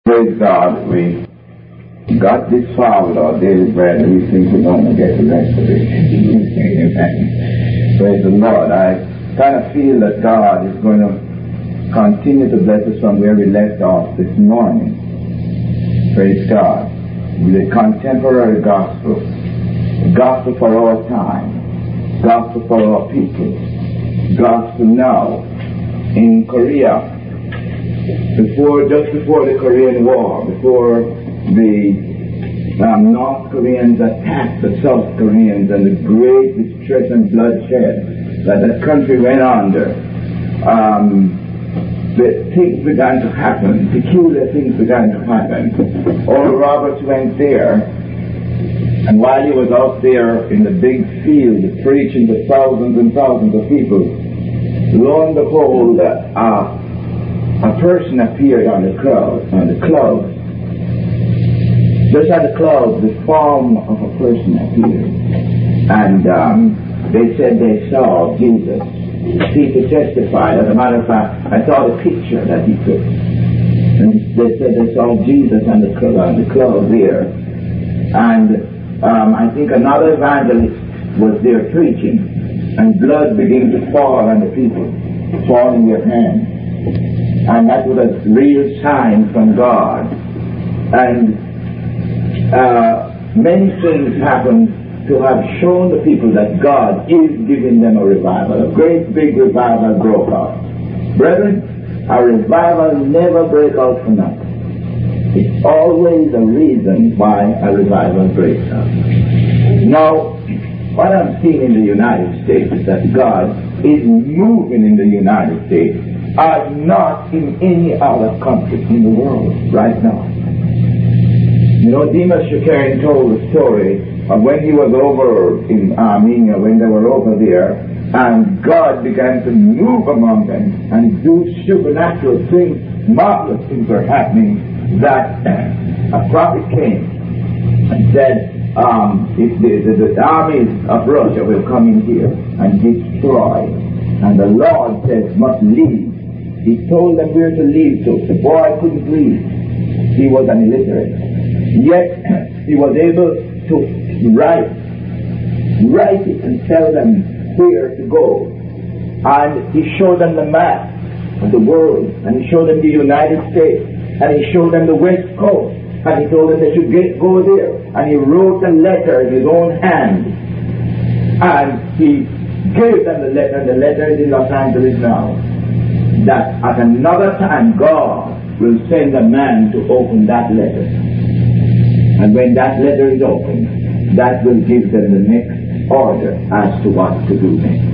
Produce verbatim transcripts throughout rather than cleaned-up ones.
Praise God, we got this far with our daily bread and we think we're going to get the rest of it. Praise the Lord. I kind of feel that God is going to continue to bless us from where we left off this morning. Praise God. With a contemporary gospel. The gospel for our time. Gospel for our people. Gospel now. In Korea. Before, just before the Korean War, before the um, North Koreans attacked the South Koreans and the great distress and bloodshed that the country went under, um, the things began to happen, peculiar things began to happen. Oral Roberts went there, and while he was out there in the big field preaching to thousands and thousands of people, lo and behold, uh, a person appeared on the crowd, on the clouds. Just as the clouds, the form of a person appeared. And um, they said they saw Jesus. People testified. As a matter of fact, I saw the picture that he took. And they said they saw Jesus on the, on the cloud there. And um, I think another evangelist was there preaching. And blood began to fall on the people, fall in their hands. And that was a real sign from God. And uh, many things happened to have shown the people that God is giving them a revival. A great big revival broke out. Brethren, a revival never breaks out for nothing. It's always a reason why a revival breaks out. Now, what I'm seeing in the United States is that God is moving in the United States are not in any other country in the world right now. You know, Demas Shakarian told the story of when he was over in Armenia, when they were over there, and God began to move among them and do supernatural things, marvelous things were happening, that a prophet came and said, um, if the, the, the armies of Russia will come in here and destroy, and the Lord says must leave. He told them where to leave to. The boy couldn't read. He was an illiterate. Yet he was able to write, write it and tell them where to go. And he showed them the map of the world. And he showed them the United States. And he showed them the West Coast. And he told them they should get, go there. And he wrote a letter in his own hand. And he gave them the letter. And the letter is in Los Angeles now. That at another time God will send a man to open that letter. And when that letter is opened, that will give them the next order as to what to do next.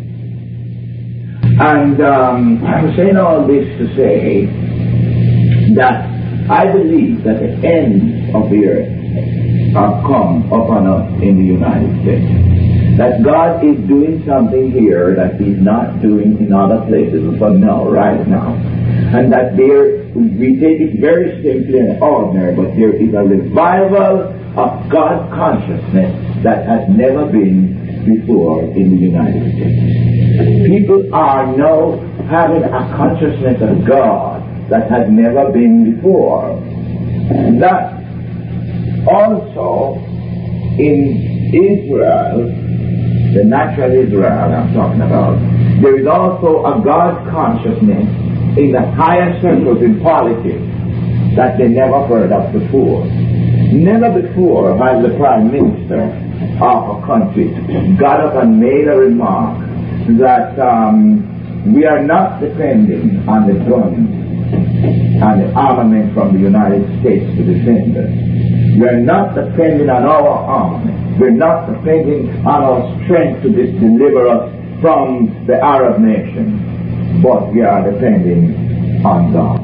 And um, I'm saying all this to say that I believe that the ends of the earth have come upon us in the United States. That God is doing something here that He's not doing in other places for now, right now. And that there, we take it very simply and ordinary, but there is a revival of God consciousness that has never been before in the United States. People are now having a consciousness of God that has never been before. That also in Israel, the natural Israel I'm talking about, there is also a God consciousness in the higher circles in politics that they never heard of before. Never before has the Prime Minister of a country got up and made a remark that um, we are not depending on the guns and the armament from the United States to defend us. We are not depending on our army. We're not depending on our strength to deliver us from the Arab nation, but we are depending on God.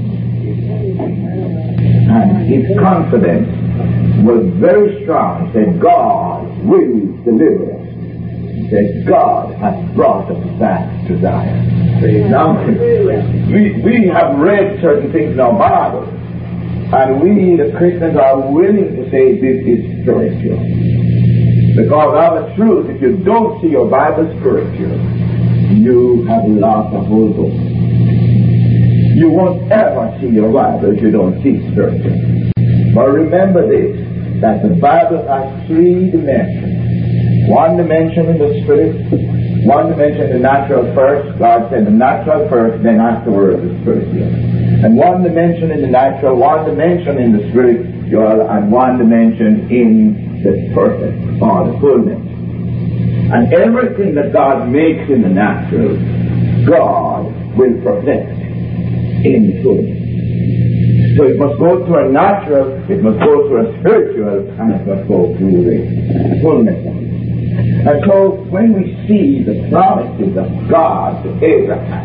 And his confidence was very strong. He said, God will deliver us. He said, God has brought us back to Zion. Now, we, we have read certain things in our Bible, and we, the Christians, are willing to say this is spiritual. Because of the truth, if you don't see your Bible spiritual, you have lost the whole book. You won't ever see your Bible if you don't see spiritual. But remember this, that the Bible has three dimensions. One dimension in the spirit, one dimension in the natural first. God said the natural first, then afterwards the spiritual. And one dimension in the natural, one dimension in the spiritual, and one dimension in the perfect, or the fullness. And everything that God makes in the natural, God will perfect in the fullness. So it must go through a natural, it must go through a spiritual, and it must go through the fullness. And so when we see the promises of God to Abraham,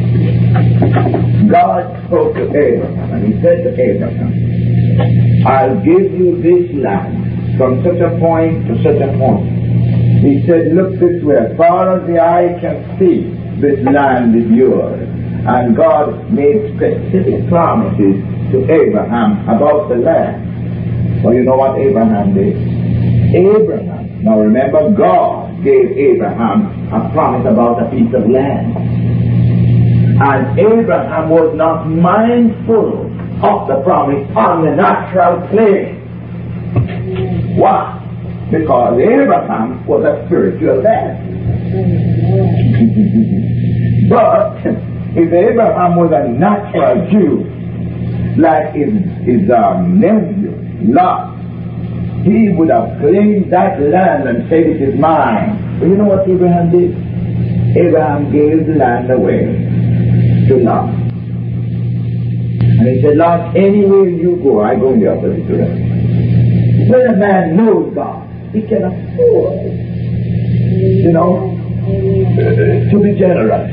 God spoke to Abraham, and he said to Abraham, I'll give you this land from such a point to such a point. He said, look this way, as far as the eye can see, this land is yours. And God made specific promises to Abraham about the land. Well, you know what Abraham did? Abraham, now remember, God gave Abraham a promise about a piece of land. And Abraham was not mindful of the promise on the natural plane. Why? Because Abraham was a spiritual man. But if Abraham was a natural Jew, like his, his um, nephew, Lot, he would have claimed that land and said it is mine. But you know what Abraham did? Abraham gave the land away to Lot. And he said, Lot, anywhere you go, I go in the opposite direction. When a man knows God, he can afford, you know, uh, to be generous.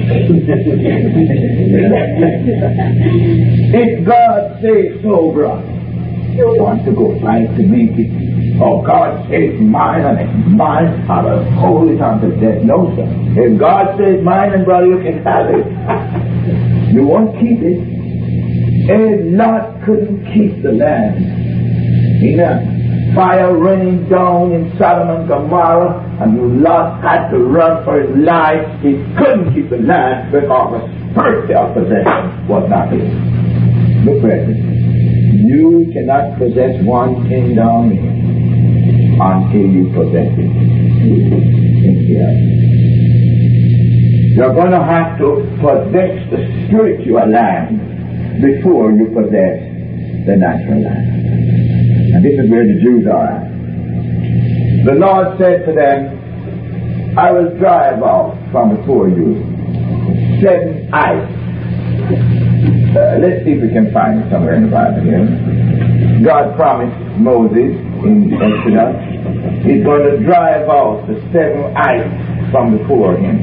If God says so, brother, you want to go fight to make it. Oh, God says mine and it's mine, I will hold it until death. No, sir. If God says mine, and brother, you can have it. You won't keep it. And Lot couldn't keep the land. You know, fire raining down in Sodom and Gomorrah, and Lot had to run for his life. He couldn't keep the land because the spiritual possession was not his. Look at it. You cannot possess one thing down here until you possess it in here. You're going to have to possess the spiritual land before you possess the natural land. And this is where the Jews are at. The Lord said to them, I will drive out from before you seven ice. Uh, let's see if we can find it somewhere in the Bible here. God promised Moses in Exodus, he's going to drive out the seven ice from before him.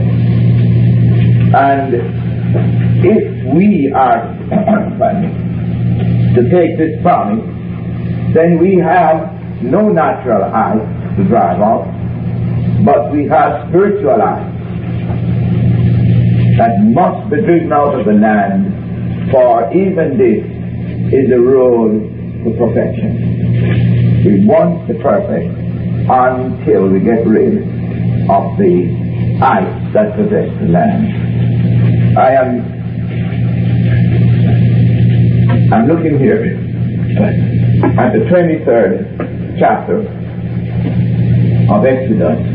And if we are to take this promise, then we have no natural ice to drive out, but we have spiritual ice that must be driven out of the land, for even this is the road to perfection. We want the perfect until we get rid of the ice that possesses the land. I am I'm looking here at the twenty-third chapter of Exodus.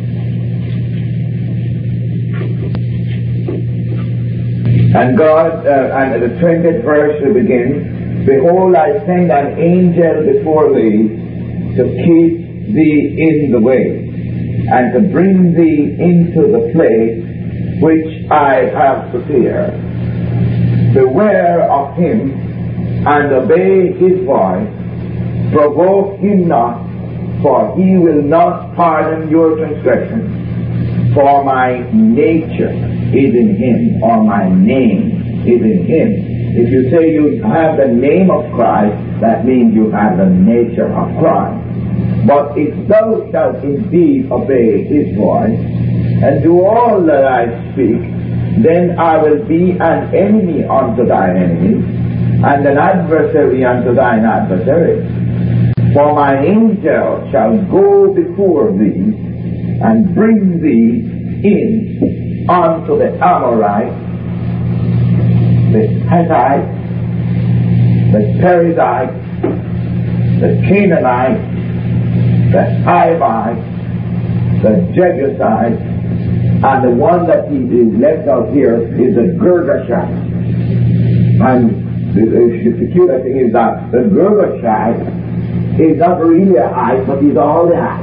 And God, uh, and at the twentieth verse it begins, Behold, I send an angel before thee to keep thee in the way, and to bring thee into the place which I have prepared. Beware of him, and obey his voice. Provoke him not, for he will not pardon your transgression. For my nature is in him, or my name is in him. If you say you have the name of Christ, that means you have the nature of Christ. But if thou shalt indeed obey his voice, and do all that I speak, then I will be an enemy unto thine enemies, and an adversary unto thine adversaries. For my angel shall go before thee, and bring thee in unto the Amorites, the Hittites, the Perizzites, the Canaanites, the Hivites, the Jebusites, and the one that he is left out here is the Girgashite. And the, the peculiar thing is that the Girgashite is not really a eye, but he's all the eye.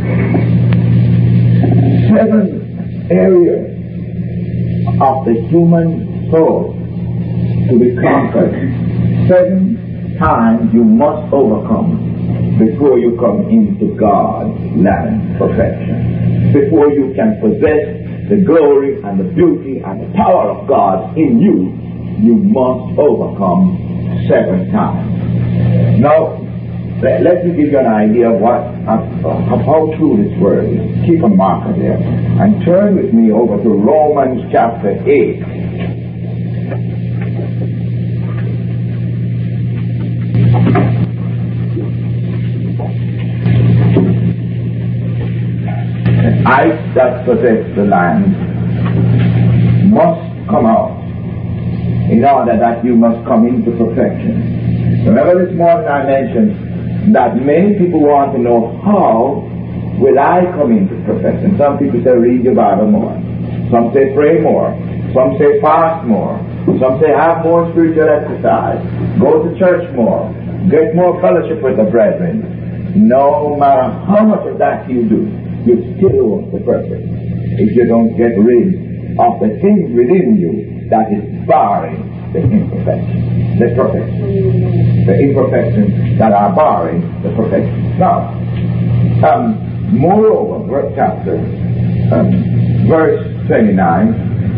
Seven areas of the human soul to be conquered. Seven times you must overcome before you come into God's land perfection. Before you can possess the glory and the beauty and the power of God in you, you must overcome seven times. Now, let me give you an idea of what of, of how true this word is. Keep a marker there. And turn with me over to Romans chapter eight. The ice that possess the land must come out in order that you must come into perfection. Remember this morning I mentioned that many people want to know, how will I come into perfection? Some people say read your Bible more. Some say pray more. Some say fast more. Some say have more spiritual exercise. Go to church more. Get more fellowship with the brethren. No matter how much of that you do, you still won't be perfect if you don't get rid of the things within you that is barring the imperfection, the perfection, the imperfections that are barring the perfection. Now, um, moreover, verse chapter, um, verse twenty-nine,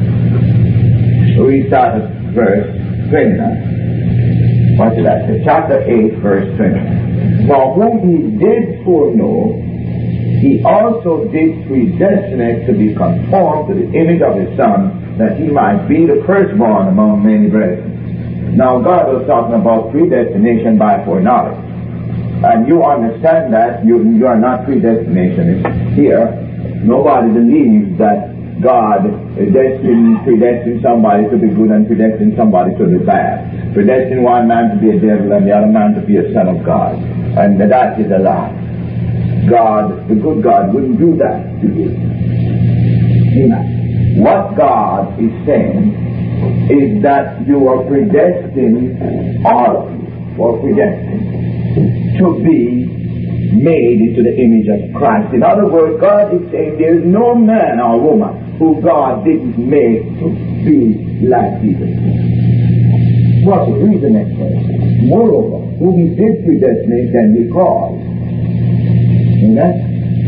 we start at verse twenty-nine. What did I say? Chapter eight, verse twenty-nine. For whom he did foreknow, he also did predestinate to be conformed to the image of his Son, that he might be the firstborn among many brethren. Now God was talking about predestination by foreknowledge. And you understand that you, you are not predestinationists here. Nobody believes that God destined, predestined somebody to be good and predestined somebody to be bad. Predestined one man to be a devil and the other man to be a son of God. And that is a lie. God, the good God, wouldn't do that to you. Amen. What God is saying is that you are predestined, all of you are predestined to be made into the image of Christ. In other words, God is saying there is no man or woman who God didn't make to be like Jesus. What's the reason next verse? Moreover, whom he did predestinate can be called. Amen?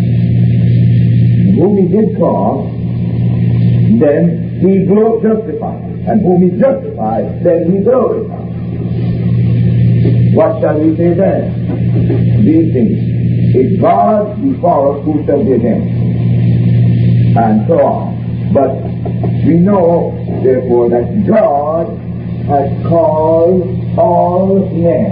Whom he did call, then he justified. And whom he justified, then he glorified. What shall we say then? These things. If God be for us, who shall be against us? And so on. But we know, therefore, that God has called all men.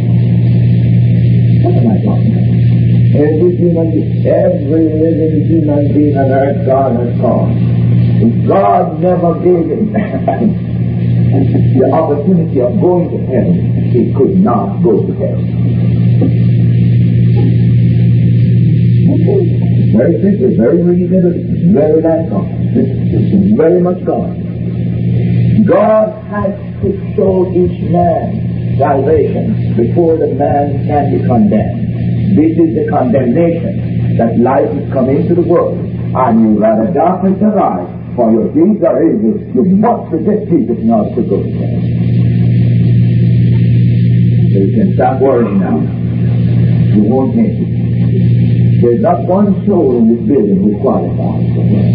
What am I talking about? Every human being, every living human being on earth, God has called. If God never gave him the opportunity of going to heaven, he could not go to heaven. Very simple, very reasonable, very natural. It's very much God. God has to show each man salvation before the man can be condemned. This is the condemnation that light is come into the world, and you rather darkness than light, for your deeds are evil. You must reject Jesus in order to go to heaven. So you can stop worrying now. You won't make it. There's not one soul in this building who qualifies for heaven.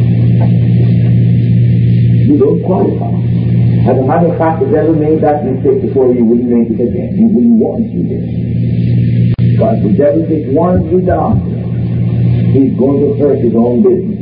You don't qualify. As a matter of fact, if you ever made that mistake before, you wouldn't make it again. You wouldn't want to do it. Because the devil takes one of you down, he's going to hurt his own business.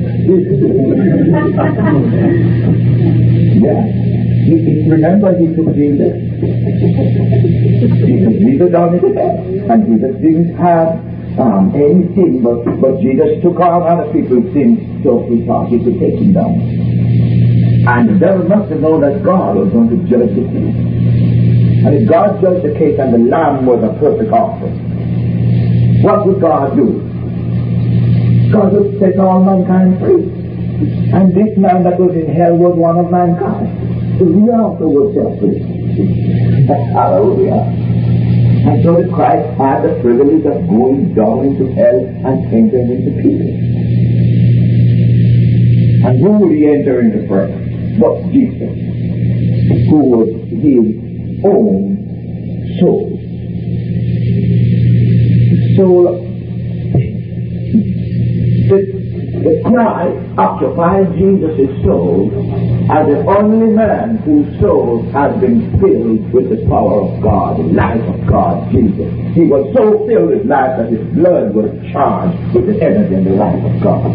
Yeah. He, he, remember, he took Jesus. Jesus, Jesus on his head. And Jesus didn't have um, any sin, but, but Jesus took on other people's sins, so he thought he could take him down. And the devil must have known that God was going to judge the case. And if God judged the case and the lamb was a perfect offering, what would God do? God would set all mankind free. And this man that was in hell was one of mankind. So we also were set free. Hallelujah. And so that Christ had the privilege of going down into hell and entering into people. And who would he enter into first? But Jesus, who was his own soul. So the, the Christ occupied Jesus' soul as the only man whose soul has been filled with the power of God, the life of God, Jesus. He was so filled with life that his blood was charged with the energy and the life of God.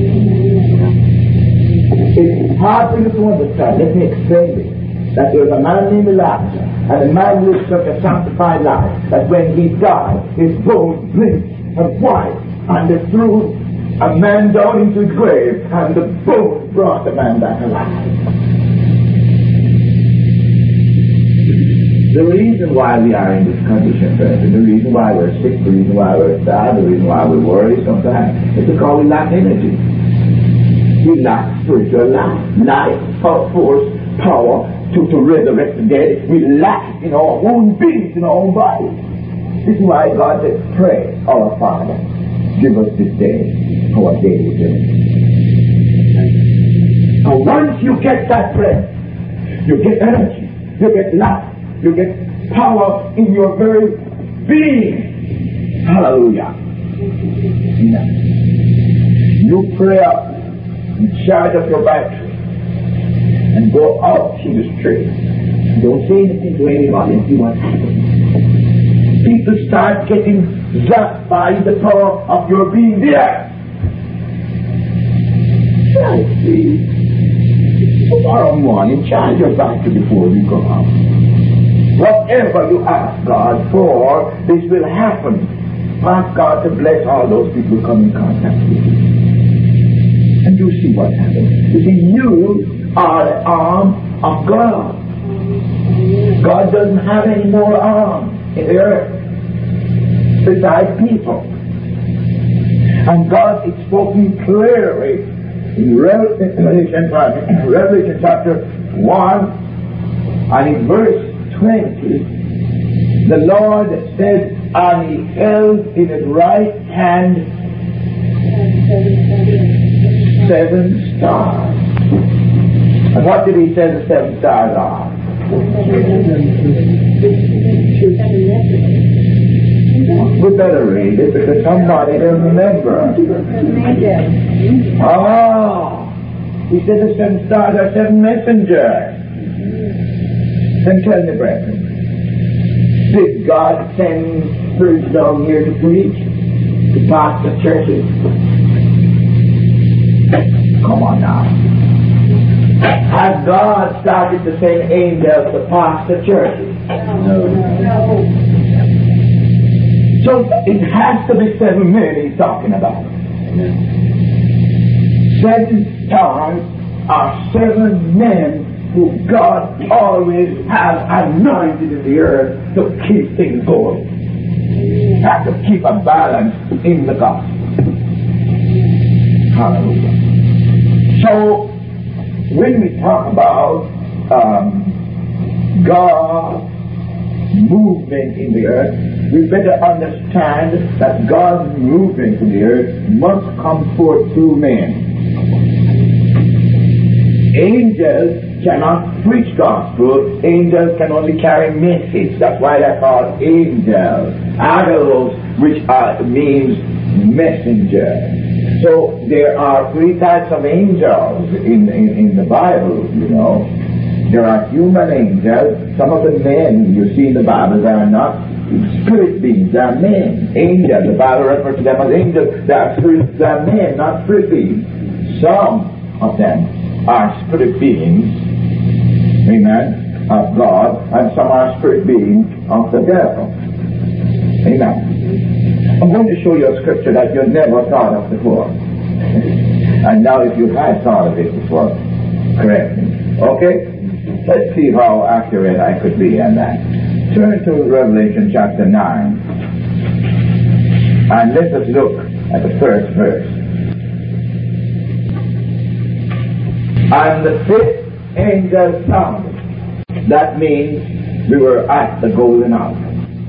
It's hard for you to understand. Let me explain this. That there was a man named Elijah, and the man lived such a sanctified life that when he died, his bones blinked and white, and they threw a man down into his grave, and the bones brought the man back alive. The reason why we are in this condition, friends, the reason why we're sick, the reason why we're sad, the reason why we worry sometimes, is because we lack energy. We lack spiritual life, life, force, power to, to resurrect the dead. We lack in our own beings, in our own bodies. This is why God said, pray, our Father, give us this day our daily bread. And once you get that bread, you get energy, you get life, you get power in your very being. Hallelujah. Yeah. You pray up, in charge of your battery, and go out in the street. Don't say anything to anybody and see what happens. People start getting zapped by the power of your being there. Try it, please. Tomorrow morning, charge your battery before you go out. Whatever you ask God for, this will happen. Ask God to bless all those people who come in contact with you. And you see what happens. You see, you are the arm of God. God doesn't have any more arms in the earth besides people. And God is spoken clearly in Revelation, Revelation chapter one and in verse twenty. The Lord said, and he held in his right hand seven stars. And what did he say the seven stars are? We better read it because somebody doesn't remember. Oh, he said the seven stars are seven messengers. Then tell me, brethren, did God send spirits down here to preach, to pastor churches? Come on now. Has God started to send angels to pastor churches? No. No. So it has to be seven men he's talking about. Seven stars are seven men who God always has anointed in the earth to keep things going. Have to keep a balance in the gospel. Hallelujah. So, when we talk about um, God's movement in the earth, we better understand that God's movement in the earth must come forth through men. Angels cannot preach gospel. Angels can only carry message. That's why they're called angels. Angelos, which are, means messenger. So there are three types of angels in, in, in the Bible, you know. There are human angels. Some of the men you see in the Bible, they are not spirit beings, they are men. Angels, the Bible refers to them as angels. They are spirit, they are men, not spirit beings. Some of them are spirit beings, amen, of God, and some are spirit beings of the devil. Amen. I'm going to show you a scripture that you never thought of before. And now if you had thought of it before, correct me. Okay? Let's see how accurate I could be on that. Turn to Revelation chapter nine. And let us look at the first verse. And the fifth angel sounded. That means we were at the golden altar.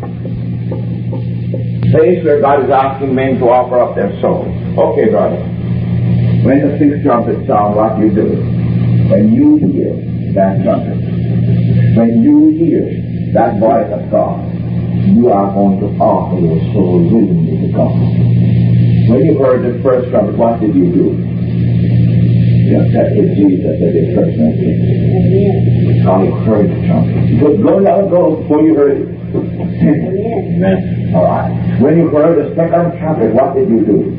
Place where God is asking men to offer up their souls. Okay, brother. When the sixth trumpet sound, what do you do? When you hear that trumpet, when you hear that voice of God, you are going to offer your soul willingly to God. When you heard the first trumpet, what did you do? You accepted Jesus as your personal King. How you heard the trumpet. It was going out of go before you heard it. Amen. All right. When you heard the second trumpet, what did you do?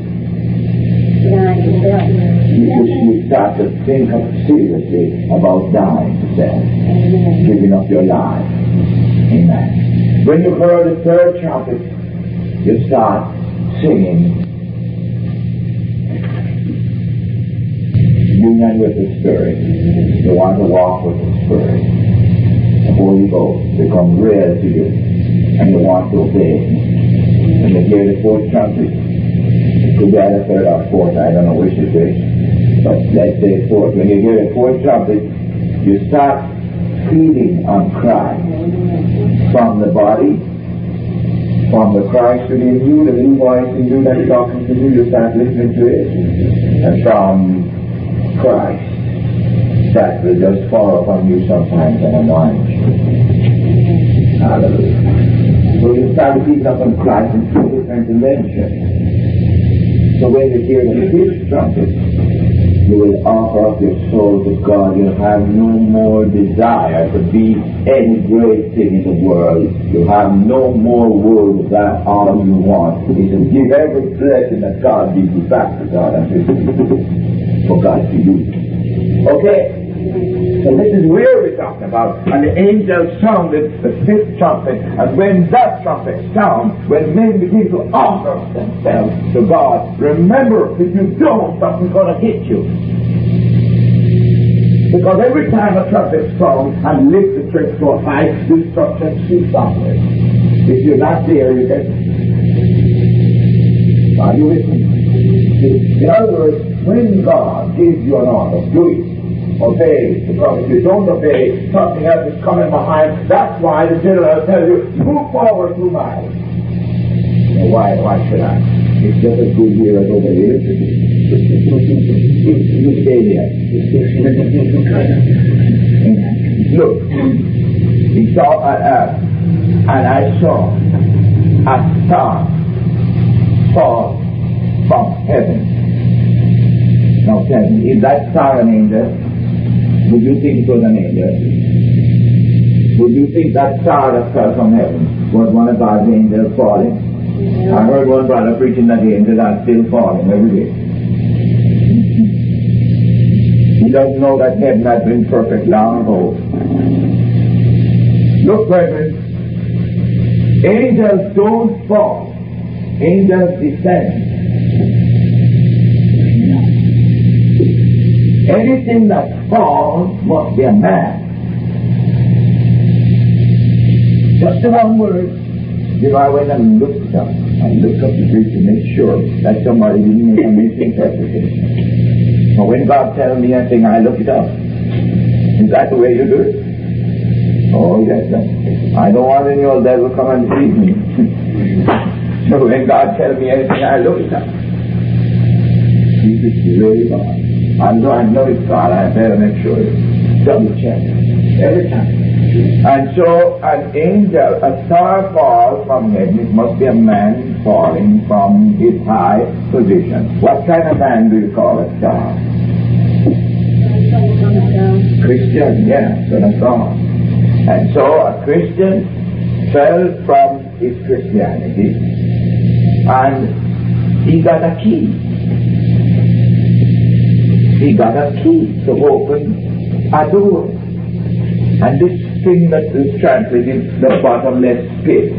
You, you start to think of seriously about dying to self, giving up your life. Amen. When you heard the third trumpet, you start singing. Union with the Spirit. You want to walk with the Spirit. The Holy Ghost becomes real to you, and you want to obey. When you hear the fourth trumpet, it could be either third or fourth, I don't know which is which, but let's say fourth. When you hear the fourth trumpet, you start feeding on Christ from the body, from the Christ within you, the new voice in you that's talking to you, you start listening to it, and from Christ that will just fall upon you sometimes and anoint you. Hallelujah. So you start feeding up on Christ in two different dimensions. So when you hear the fifth trumpet, you will offer up your soul to God. You'll have no more desire to be any great thing in the world. You have no more words that all you want is to give every blessing that God gives you back to God and to for God to use. Okay? So this is where we're talking about. And the angel sounded the fifth trumpet. And when that trumpet sounds, when men begin to offer themselves to God, remember, if you don't, something's going to hit you. Because every time a trumpet sounds and lifts the church to a high, destruction shoots somewhere. If you're not there, you get. Are you with me? In other words, when God gives you an order, do it. Obey. Because if you don't obey, something else is coming behind. That's why the general tells you, move forward two miles. Now, why, why should I? It's just as good here as over here. You stay there. Look, he saw an earth, and I saw a star fall from heaven. Now tell me, is that star an angel? Would you think it was an angel? Would you think that star that fell from heaven was one of God's angels falling? Yeah. I heard one brother preaching that the angels are still falling every day. He doesn't know that heaven has been perfect long ago. Look, brethren, angels don't fall. Angels descend. Anything that falls must be a man. Just the one word. You know, I went and looked it up. I looked up the Greek to make sure that somebody didn't make a misinterpretation. But when God tells me anything, I look it up. Is that the way you do it? Oh, yes, sir. I don't want any old devil come and feed me. So when God tells me anything, I look it up. This is really God. I know, I know it's God. I better make sure it's double check every time. And so an angel, a star falls from heaven. It must be a man falling from his high position. What kind of man do you call a star? Christian, yes, son of God. And so a Christian fell from his Christianity, and he got a key. He got a key to open a door. And this thing that is translated the bottomless pit.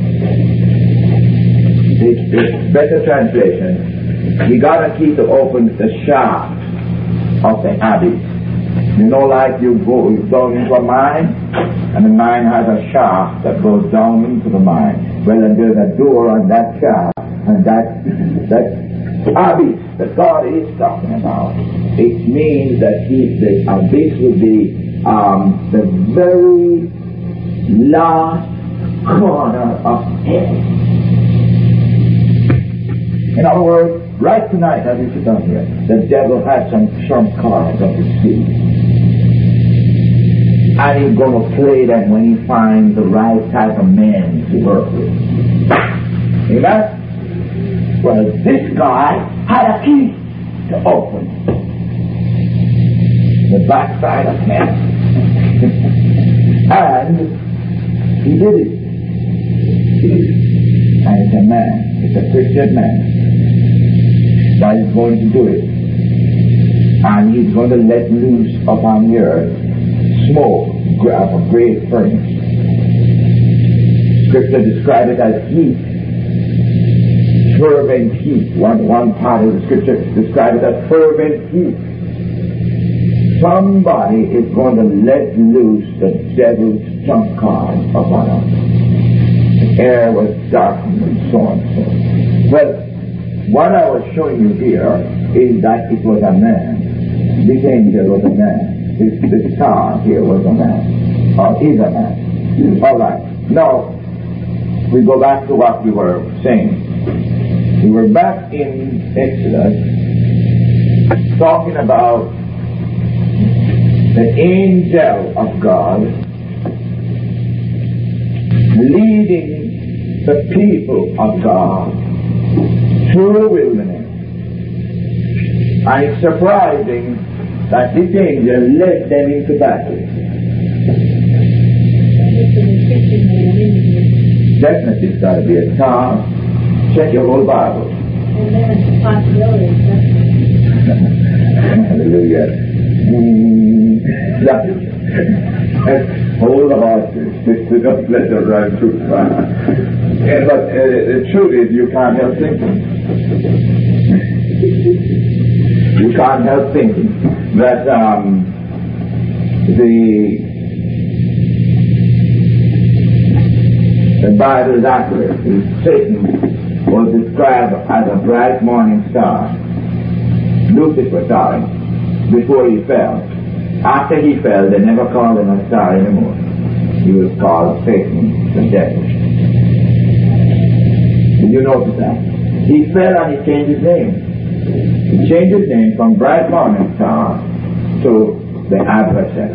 It's, it's better translation. He got a key to open the shaft of the abyss. You know, like you go down into a mine, and the mine has a shaft that goes down into the mine. Well, and there's a door on that shaft, and that that abyss that God is talking about. It means that he, the abyss will be um, the very last corner of hell. In other words, right tonight, as we sit down here, the devil has some trump cards up his sleeve. And he's going to play them when he finds the right type of men to work with. Amen? Well, this guy had a key to open the backside of hell. And he did it. He did it. And it's a man. It's a Christian man that is going to do it. And he's going to let loose upon the earth smoke of a great furnace. Scripture describes it as heat, fervent heat. One, one part of the scripture describes it as fervent heat. Somebody is going to let loose the devil's trump card upon us. The air was darkened and so on and so on. Well, what I was showing you here is that it was a man. This angel was a man. This, this star here was a man. Or is a man. All right. Now, we go back to what we were saying. We were back in Exodus talking about the angel of God leading the people of God through the wilderness. And it's surprising that this angel led them into battle. Definitely it's got to be a star. Check your whole Bible. Hallelujah. Mm, hold the horses. Don't let them run too fast. Yeah, but uh, the truth is, you can't help thinking. You can't help thinking that um, the the Bible is accurate. Satan was described as a bright morning star. Lucifer, sorry, before he fell. After he fell, they never called him a star anymore. He was called Satan, the devil. Did you notice that? He fell and he changed his name. He changed his name from bright morning star to the adversary,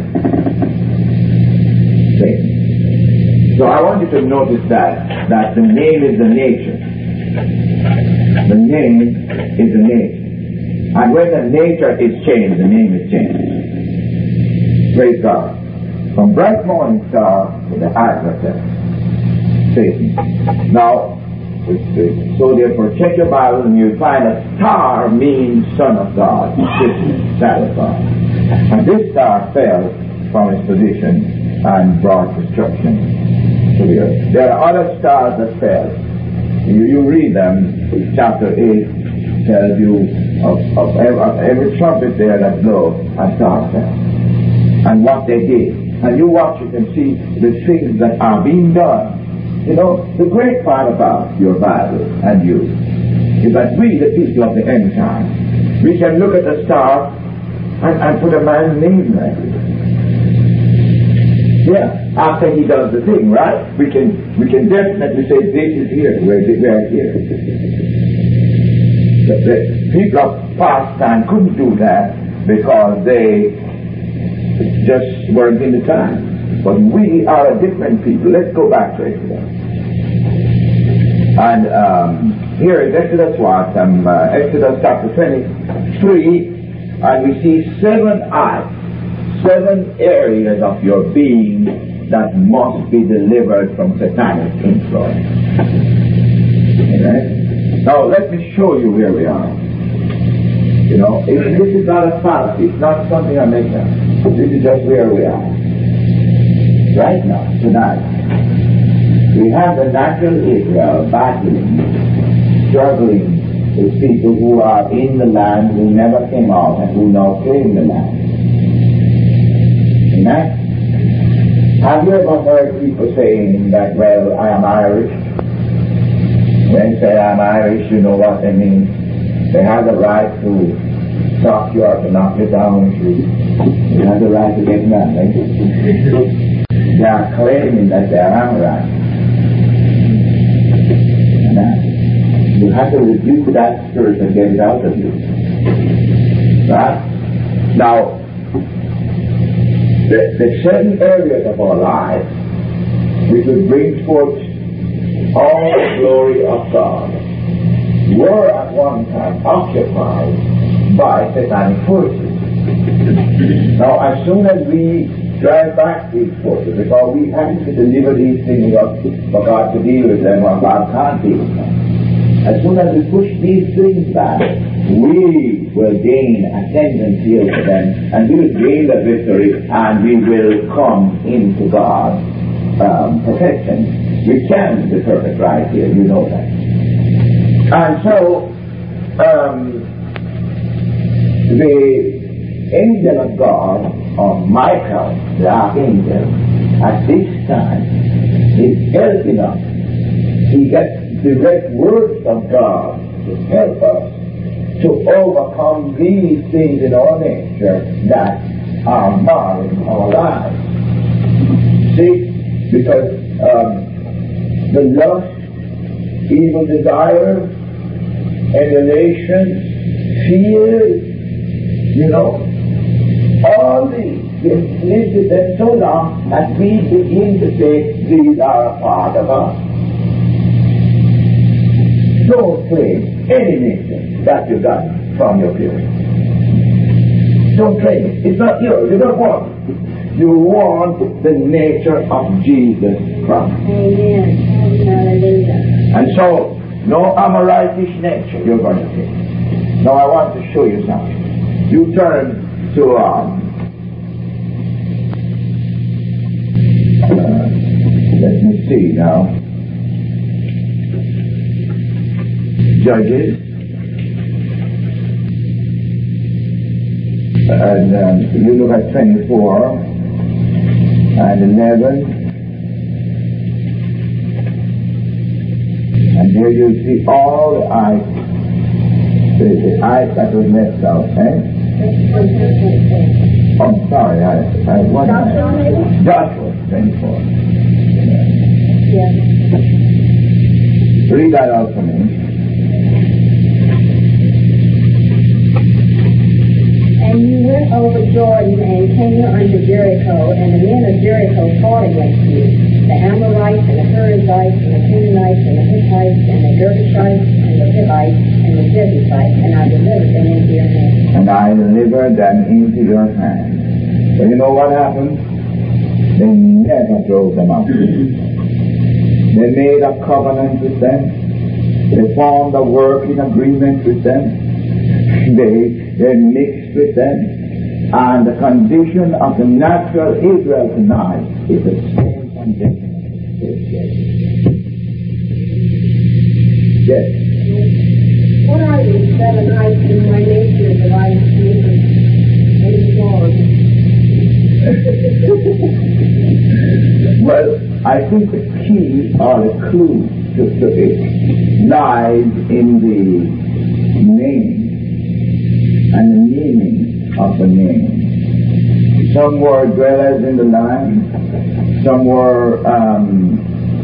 Satan. So I want you to notice that, that the name is the nature. The name is the nature. And when the nature is changed, the name is changed. Praise God. From bright morning star to the adversary, Satan. Now, so therefore, check your Bible and you'll find a star means Son of God, Son of God. And this star fell from its position and brought destruction to the earth. There are other stars that fell. You, you read them, chapter eight tells you of, of, every, of every trumpet there that blows, a star fell. And what they did. And you watch it and see the things that are being done. You know, the great part about your Bible and you is that we, the people of the end time, we can look at the star and, and put a man's name there. Yeah, after he does the thing, right? We can we can definitely say this is here, we're, we're here. The, the people of past time couldn't do that because they just weren't in the time. But we are a different people. Let's go back to Exodus. And um, here is Exodus what? Um, uh, Exodus chapter twenty-three, and we see seven eyes, seven areas of your being that must be delivered from satanic influence. Okay? Now let me show you where we are. You know, it, this is not a fallacy. It's not something I make up. This is just where we are. Right now, tonight, we have the natural Israel battling, struggling with people who are in the land, who never came out, and who now claim the land. Amen? Have you ever heard people saying that, well, I am Irish? When they say I'm Irish, you know what they mean. They have the right to talk you or to knock you down. They have the right to get mad. Eh? They are claiming that they are Amorite. And you have to rebuke that spirit and get it out of you. Right? Now, the, the seven areas of our life which would bring forth all the glory of God were at one time occupied by satanic forces. Now, as soon as we drive back these forces, because we have to deliver these things up for God to deal with them, or God can't deal with them. As soon as we push these things back, we will gain ascendancy over them, and we will gain the victory, and we will come into God's um, perfection. We can be perfect right here, you know that. And so, um, the angel of God, or Michael, the archangel, at this time is helping us. He gets direct words of God to help us to overcome these things in our nature that are marring our lives. See, because um, the lust, evil desire, emulation, fear, you know, all these, we live with them so long that we begin to say these are a part of us. Don't claim any nature that you got from your parents. Don't claim it. It's not yours. You don't want it. You want the nature of Jesus Christ. Amen. Hallelujah. And so, no Amoritish nature you're going to take. Now I want to show you something. You turn to, um, uh, let me see now. Judges, and um, you look at twenty-four and eleven, and there you see all the eyes, the, the eyes that was left out, eh? Oh, I'm sorry, I, I what? Joshua, Joshua twenty-four. Yeah. Read that out for me. And you went over Jordan and came unto Jericho, and the men of Jericho fought against you, the Amorites and the Perizzites and the Canaanites and the Hittites and the Girgashites and the Hivites and the Jebusites, and I delivered them into your hand. And I delivered them into your hand. So you know what happened? They never drove them out. They made a covenant with them. They formed a working agreement with them. They, they mixed with them. And the condition of the natural Israel tonight is the same condition. Yes. What are these seven heights in my nature that I see and gone? Well, I think the key or the clue to, to it lies in the name and the meaning of the name. Some were dwellers in the land, some were um,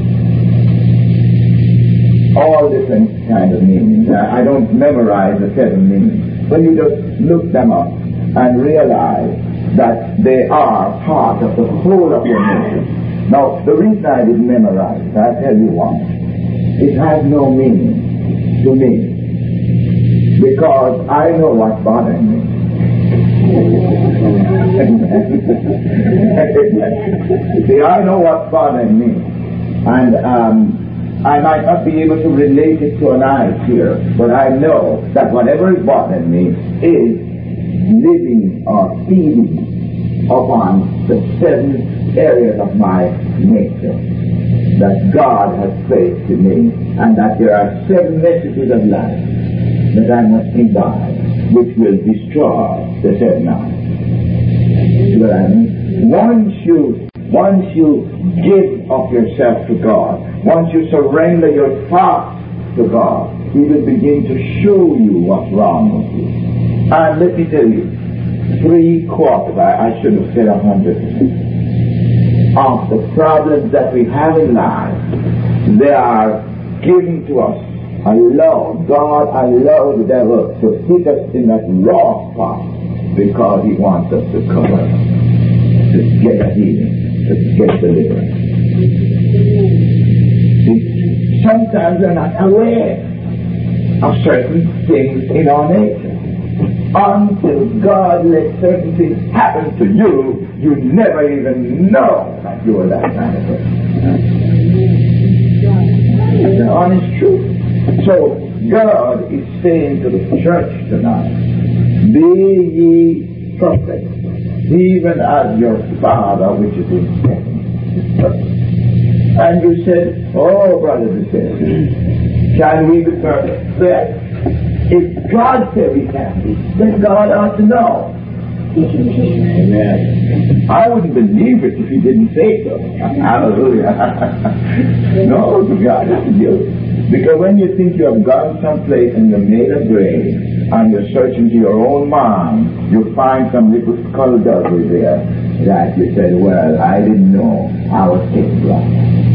all different kind of meanings. I, I don't memorize the seven meanings, but you just look them up and realize that they are part of the whole of your nature. Now, the reason I didn't memorize it, I'll tell you why. It has no meaning to me, because I know what's bothering me. See, I know what's bothering me, and um, I might not be able to relate it to an eye here, but I know that whatever is bothering me is living or feeding upon the seven areas of my nature that God has placed in me, and that there are seven messages of life that I must imbibe, which will destroy the seven eyes. See what I mean? Once you, once you give of yourself to God, once you surrender your thoughts to God, He will begin to show you what's wrong with you. And let me tell you, three quarters, I, I should have said a hundred percent, of the problems that we have in life, they are given to us. Allow God, allow the devil to hit us in that raw spot because he wants us to cover, to get a healing, to get deliverance. See, sometimes we're not aware of certain things in our nature. Until God lets certain things happen to you, you never even know that you are that kind of person. That's the honest truth. So God is saying to the church tonight, be ye perfect, even as your Father which is in heaven is perfect. And you said, oh brothers and sisters, can we be perfect? Well, if God said we can be, then God ought to know. Amen. I wouldn't believe it if He didn't say so. Hallelujah. No, to God is you. Because when you think you have gone someplace and you're made a grave and you're searching to your own mind, you find some little skullduggery there that you said, well, I didn't know I was taken wrong.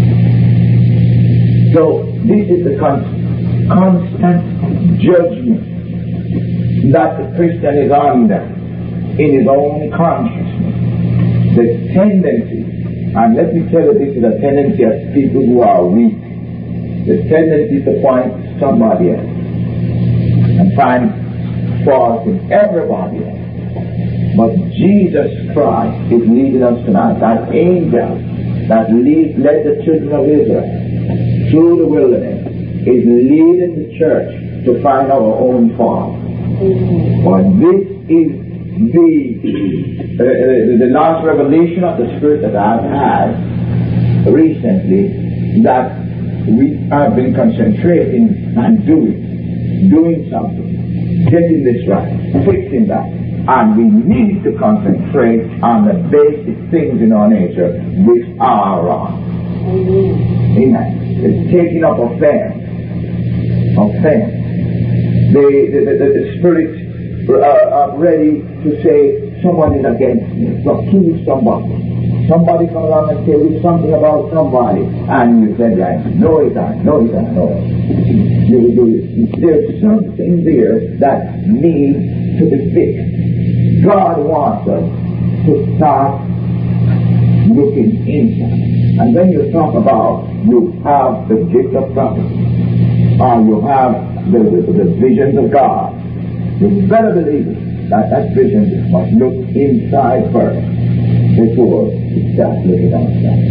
So this is the con- constant judgment that the Christian is under in his own consciousness. The tendency, and let me tell you, this is a tendency of people who are weak. The tendency to point somebody else and find fault in everybody else. But Jesus Christ is leading us tonight. That angel that lead, led the children of Israel through the wilderness is leading the church to find our own fault. But this is the, uh, the the last revelation of the Spirit that I've had recently, that we have been concentrating and doing, doing something, getting this right, fixing that. And we need to concentrate on the basic things in our nature which are wrong. Amen. It's taking up offense. Offense. The, the, the, the Spirit uh, are ready to say, someone is against me, to accuse somebody. Somebody come along and tell you something about somebody, and you said, right, no it's not, no it's not, no. You, you, there's something there that needs to be fixed. God wants us to start looking inside. And when you talk about you have the gift of prophecy, or you have the, the, the visions of God, you better believe it, that that vision must look inside first before it starts looking outside.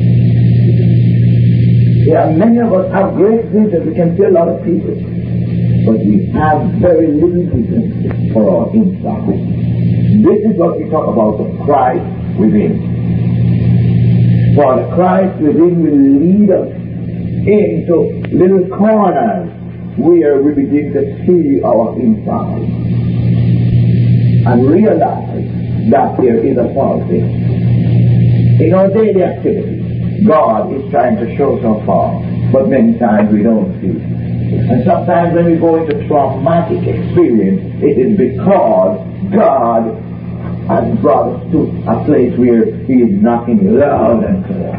Yeah, many of us have great visions. We can see a lot of people, but we have very little vision for our inside. This is what we talk about, the Christ within. For the Christ within will lead us into little corners where we begin to see our inside and realize that there is a fault there. In our daily activities, God is trying to show some fault, but many times we don't see it. And sometimes when we go into traumatic experience, it is because God has brought us to a place where He is knocking loud and clear.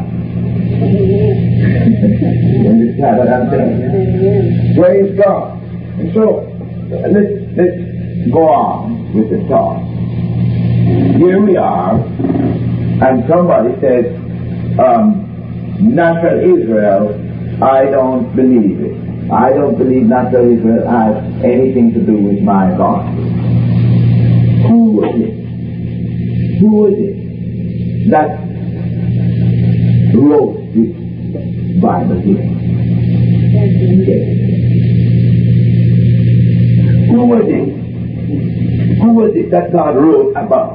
You understand what I'm saying? Praise God. And so, let's, let's go on with the thought. Here we are, and somebody says, um, natural Israel, I don't believe it. I don't believe natural Israel has anything to do with my God. Who was it? Who was it that wrote this Bible here? Okay. Who was it? Who was it that God wrote about?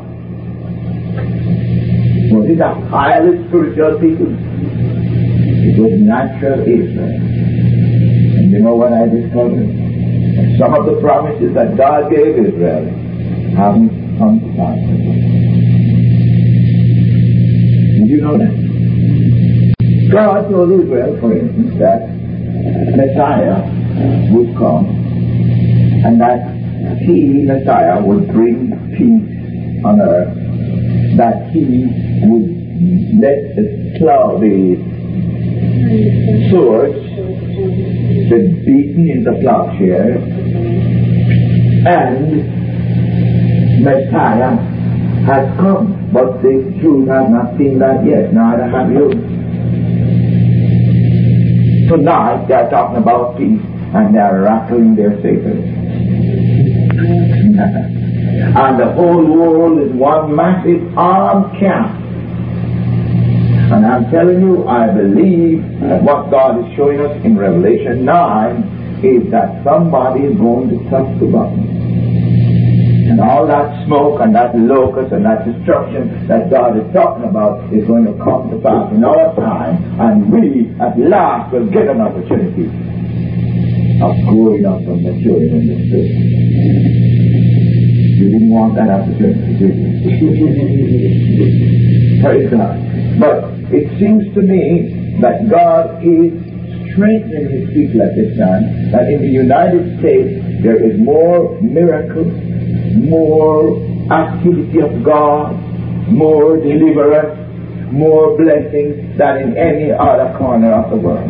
Was it a highly spiritual people? It was natural Israel. And you know what I discovered? Some of the promises that God gave Israel haven't come to pass. Did you know that? God told Israel, for instance, that Messiah would come and that he, Messiah, would bring peace on earth, that he would let the plow, the swords, the beaten into plowshares, and Messiah has come, but the Jews have not seen that yet, neither have you. Tonight they are talking about peace and they are rattling their sabers. And the whole world is one massive armed camp. And I'm telling you, I believe that what God is showing us in Revelation nine is that somebody is going to touch the button. And all that smoke and that locust and that destruction that God is talking about is going to come to pass in our time, and we at last will get an opportunity of growing up and maturing in the Spirit. You didn't want that opportunity, did you? Praise God. But it seems to me that God is strengthening His people at this time, that in the United States there is more miracles, more activity of God, more deliverance, more blessings than in any other corner of the world.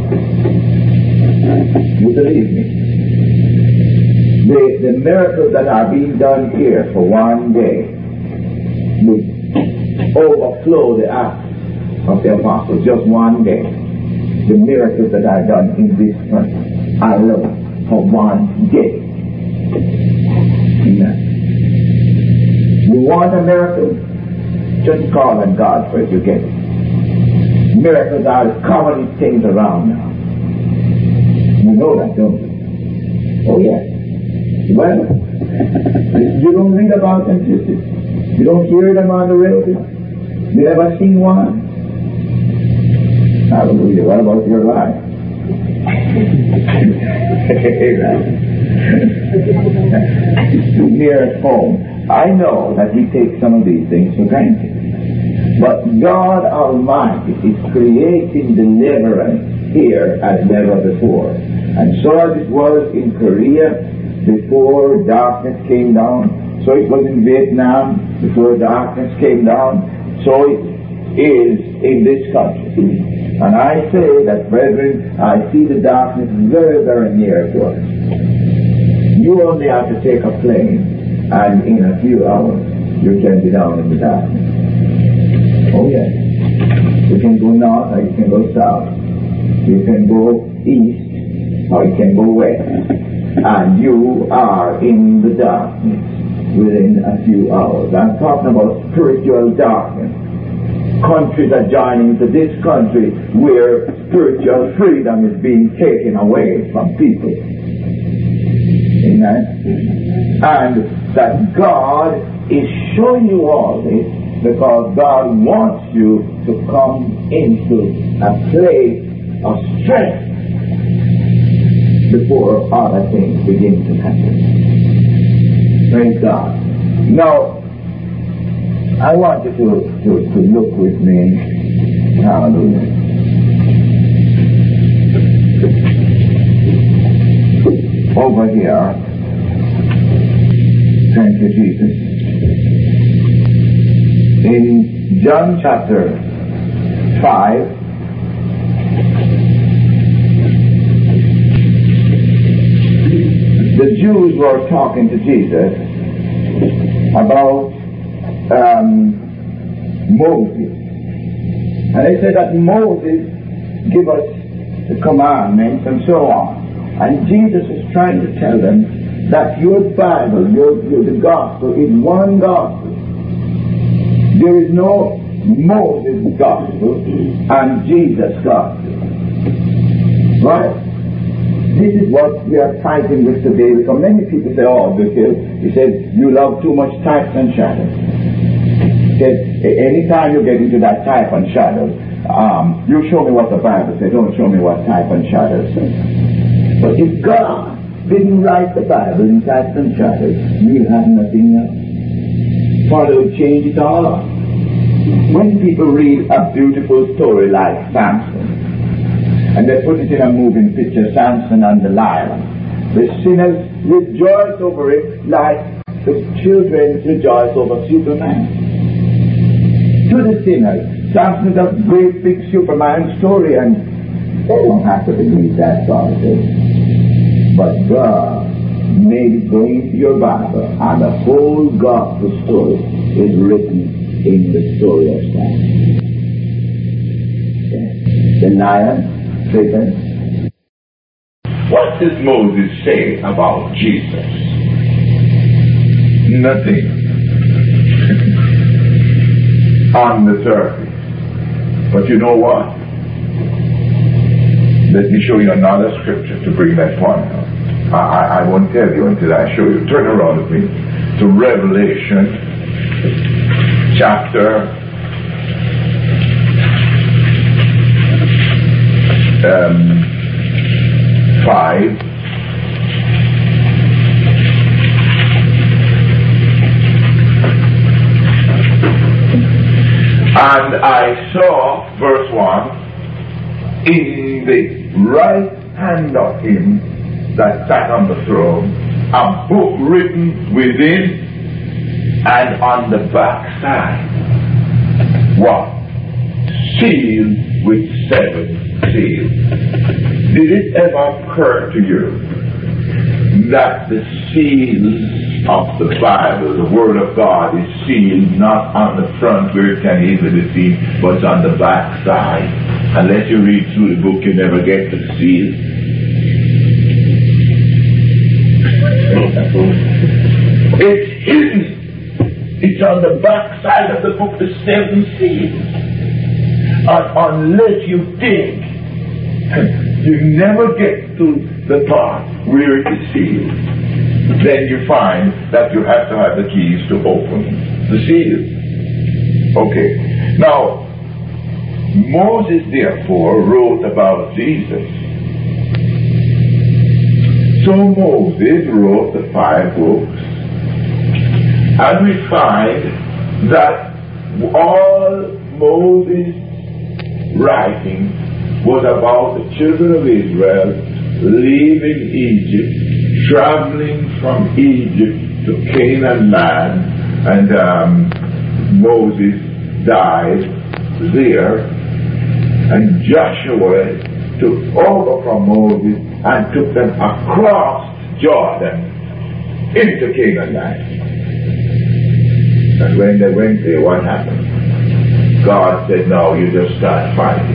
You believe me? The, the miracles that are being done here for one day would overflow the acts of the apostles, just one day. The miracles that are done in this country alone for one day. Amen. You want a miracle? Just call on God for it, you get it. Miracles are the commonest things around now. You know that, don't you? Oh, yes. Well, you don't read about them, sisters. You don't hear them on the radio. You ever seen one? Hallelujah. What about your life? Near at home. I know that we take some of these things for granted. But God Almighty is creating deliverance here as never before. And so as it was in Korea before darkness came down, so it was in Vietnam before darkness came down, so it is in this country. And I say that, brethren, I see the darkness very, very near to us. You only have to take a plane, and in a few hours, you can be down in the darkness. Oh, yes. You can go north, or you can go south. You can go east, or you can go west. And you are in the darkness within a few hours. I'm talking about spiritual darkness. Countries are joining to this country where spiritual freedom is being taken away from people. Amen? And that God is showing you all this because God wants you to come into a place of strength before other things begin to happen. Praise God. Now, I want you to, to, to look with me. Hallelujah. Over here. Thank you, Jesus. In John chapter five, the Jews were talking to Jesus about um, Moses. And they said that Moses gave us the commandments and so on. And Jesus is trying to tell them that your Bible, your, your the gospel, is one gospel. There is no Moses gospel and Jesus gospel. Right? This is what we are fighting with today. Because many people say, oh, Bill, he said, you love too much types and shadows. He said, anytime you get into that type and shadow, um, you show me what the Bible says, don't show me what type and shadow says. But if God didn't write the Bible in types and shadows, we'll have nothing else. Father will change it all up. When people read a beautiful story like Samson, and they put it in a moving picture, Samson and the lion, the sinners rejoice over it like the children rejoice over Superman. To the sinners, Samson is a great big Superman story, and they don't have to believe that God is. But God made it go into your Bible, and the whole gospel story is written in the story of Samson. The lion, Satan. What does Moses say about Jesus? Nothing. On the surface. But you know what? Let me show you another scripture to bring that point out. I, I, I won't tell you until I show you. Turn around with me to Revelation chapter um, five. And I saw, verse one, in the right hand of him that sat on the throne, a book written within and on the back side. What? Sealed with seven seals. Did it ever occur to you that the seals of the Bible, the Word of God, is sealed not on the front where it can easily be seen, but on the back side? Unless you read through the book, you never get to the seal. It's hidden. It's on the back side of the book, the seven seals. And unless you dig, you never get to the part where it is sealed. Then you find that you have to have the keys to open the seal. Okay. Now, Moses therefore wrote about Jesus. So Moses wrote the five books. And we find that all Moses' writing was about the children of Israel leaving Egypt, traveling from Egypt to Canaan land, and um, Moses died there, and Joshua took over from Moses and took them across Jordan into Canaan land. And when they went there, what happened? God said, no, you just start fighting.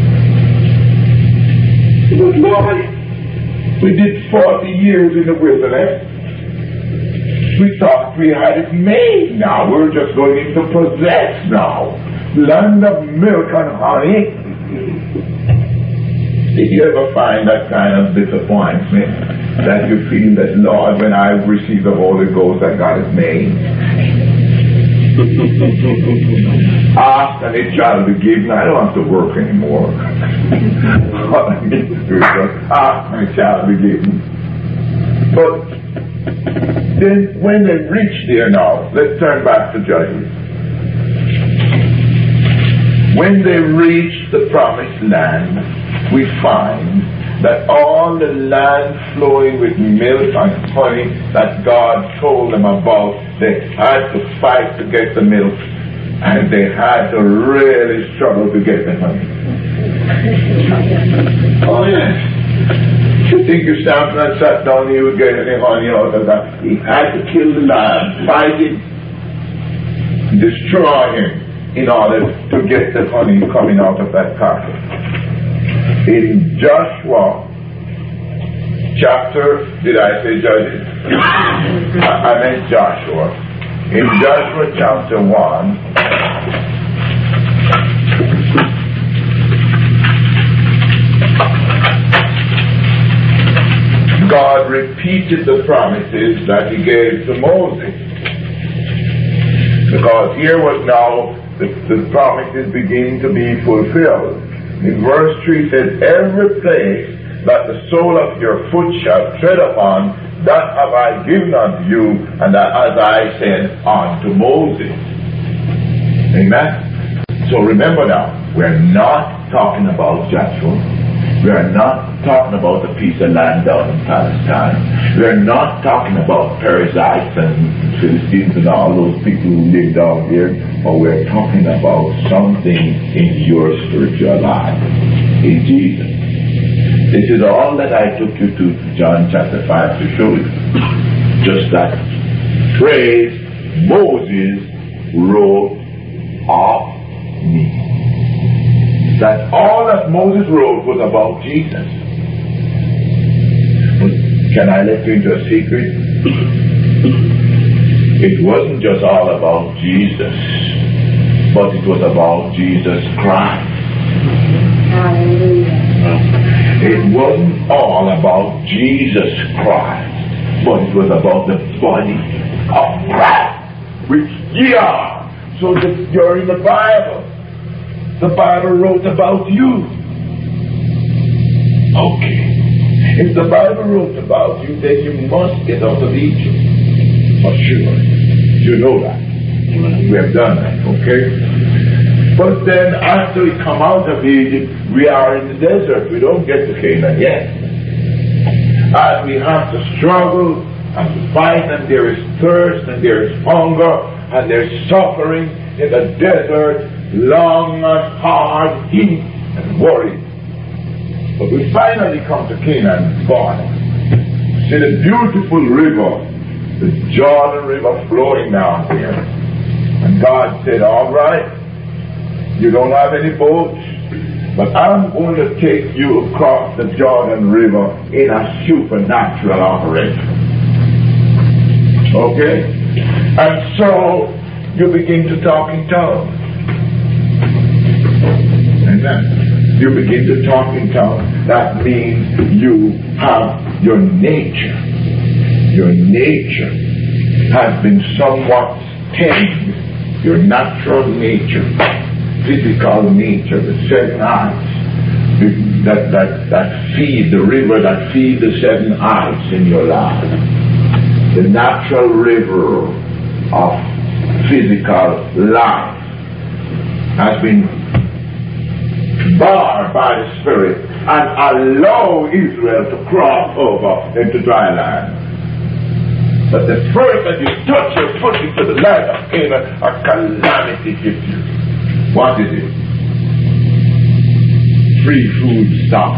But Lord, we did forty years in the wilderness. We thought we had it made now. We're just going into possess now. Land of milk and honey. Did you ever find that kind of disappointment? That you feel that, Lord, when I receive the Holy Ghost, I got it made? Ask and it shall be given. I don't have to work anymore. Ask and it shall be given. But then when they reach there now, let's turn back to Judges. When they reach the promised land, we find that all the land flowing with milk and honey that God told them about, they had to fight to get the milk, and they had to really struggle to get the honey. Oh yes. You think you stand and sat down here, you would get any honey out of that? He had to kill the lamb, fight it, destroy him, in order to get the honey coming out of that carcass. In Joshua chapter, did I say Judges? I, I meant Joshua. In Joshua chapter one, God repeated the promises that he gave to Moses. Because here was now the, the promises beginning to be fulfilled. In verse three it says, every place that the sole of your foot shall tread upon, that have I given unto you, and that as I said unto Moses. Amen? So remember now, we're not talking about Joshua. We are not talking about the piece of land down in Palestine. We are not talking about Perizzites and Philistines and all those people who live down there. But we're talking about something in your spiritual life, in Jesus. This is all that I took you to John chapter five to show you. Just that phrase, Moses wrote of me. That all that Moses wrote was about Jesus. But can I let you into a secret? It wasn't just all about Jesus, but it was about Jesus Christ. Hallelujah. It wasn't all about Jesus Christ, but it was about the body of Christ, which ye are. So that you're in the Bible. The Bible wrote about you. Okay. If the Bible wrote about you, then you must get out of Egypt. For sure. You know that. We have done that, okay? But then after we come out of Egypt, we are in the desert. We don't get to Canaan yet. And we have to struggle and to fight, and there is thirst, and there is hunger, and there is suffering in the desert. Long and hard heat and worry. But we finally come to Canaan born. See the beautiful river, the Jordan River flowing down here. And God said, all right, you don't have any boats, but I'm going to take you across the Jordan River in a supernatural operation. Okay? And so you begin to talk in tongues. Amen. You begin to talk in tongues. That means you have your nature. Your nature has been somewhat tamed. Your natural nature, physical nature, the seven eyes that, that, that feed, the river that feeds the seven eyes in your life. The natural river of physical life has been barred by the Spirit and allow Israel to cross over into dry land. But the first that you touch your foot into the land of Canaan, a calamity hits you. What is it? Free food stops.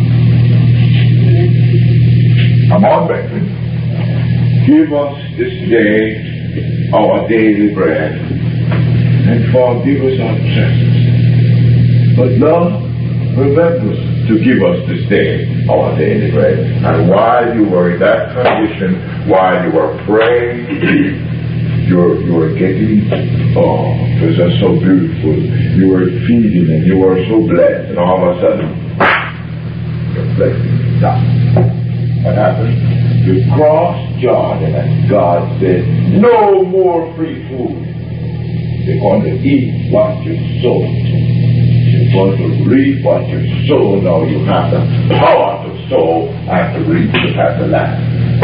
Come on, brethren. Give us this day our daily bread, and forgive us our trespasses. But Lord, remember to give us this day our daily bread. And while you were in that condition, while you were praying, you were, you were getting, oh, it was just so beautiful. You were feeding and you were so blessed, and all of a sudden, your blessing stopped. What happened? You crossed Jordan, and God said, no more free food. They're going to eat what you sow. You're going to reap what you sow. Now you have the power to sow and to reap to have the land.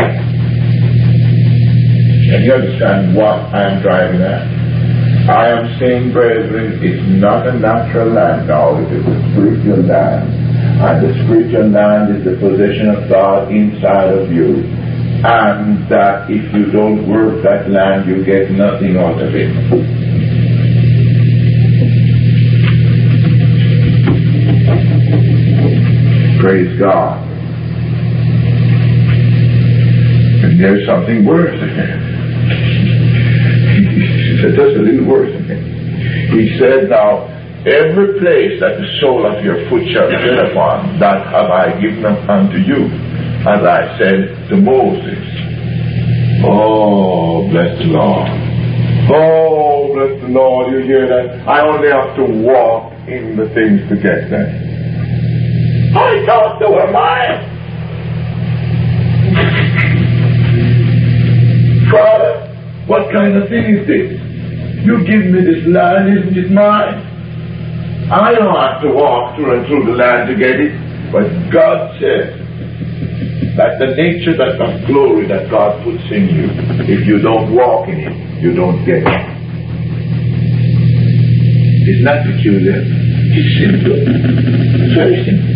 Can you understand what I am driving at? I am saying, brethren, it's not a natural land now, it is a spiritual land. And the spiritual land is the possession of God inside of you. And that if you don't work that land, you get nothing out of it. Praise God. And there's something worse again. He said, just a little worse again. He said, now, every place that the sole of your foot shall tread upon, that have I given up unto you, as I said to Moses. Oh, bless the Lord. Oh, bless the Lord. You hear that? I only have to walk in the things to get there. I thought they were mine. Father, what kind of thing is this? You give me this land, isn't it mine? I don't have to walk through and through the land to get it. But God said that the nature, that the glory that God puts in you, if you don't walk in it, you don't get it. It's not peculiar. It's simple. It's very simple.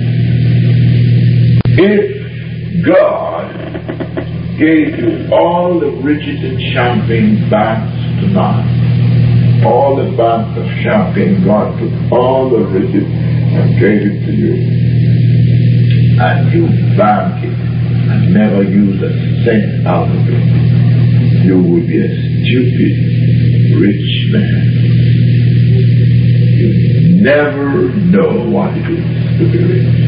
If God gave you all the riches and champagne baths tonight, all the baths of champagne, God took all the riches and gave it to you, and you bank it and never use a cent out of it, you would be a stupid rich man. You never know what it is to be rich.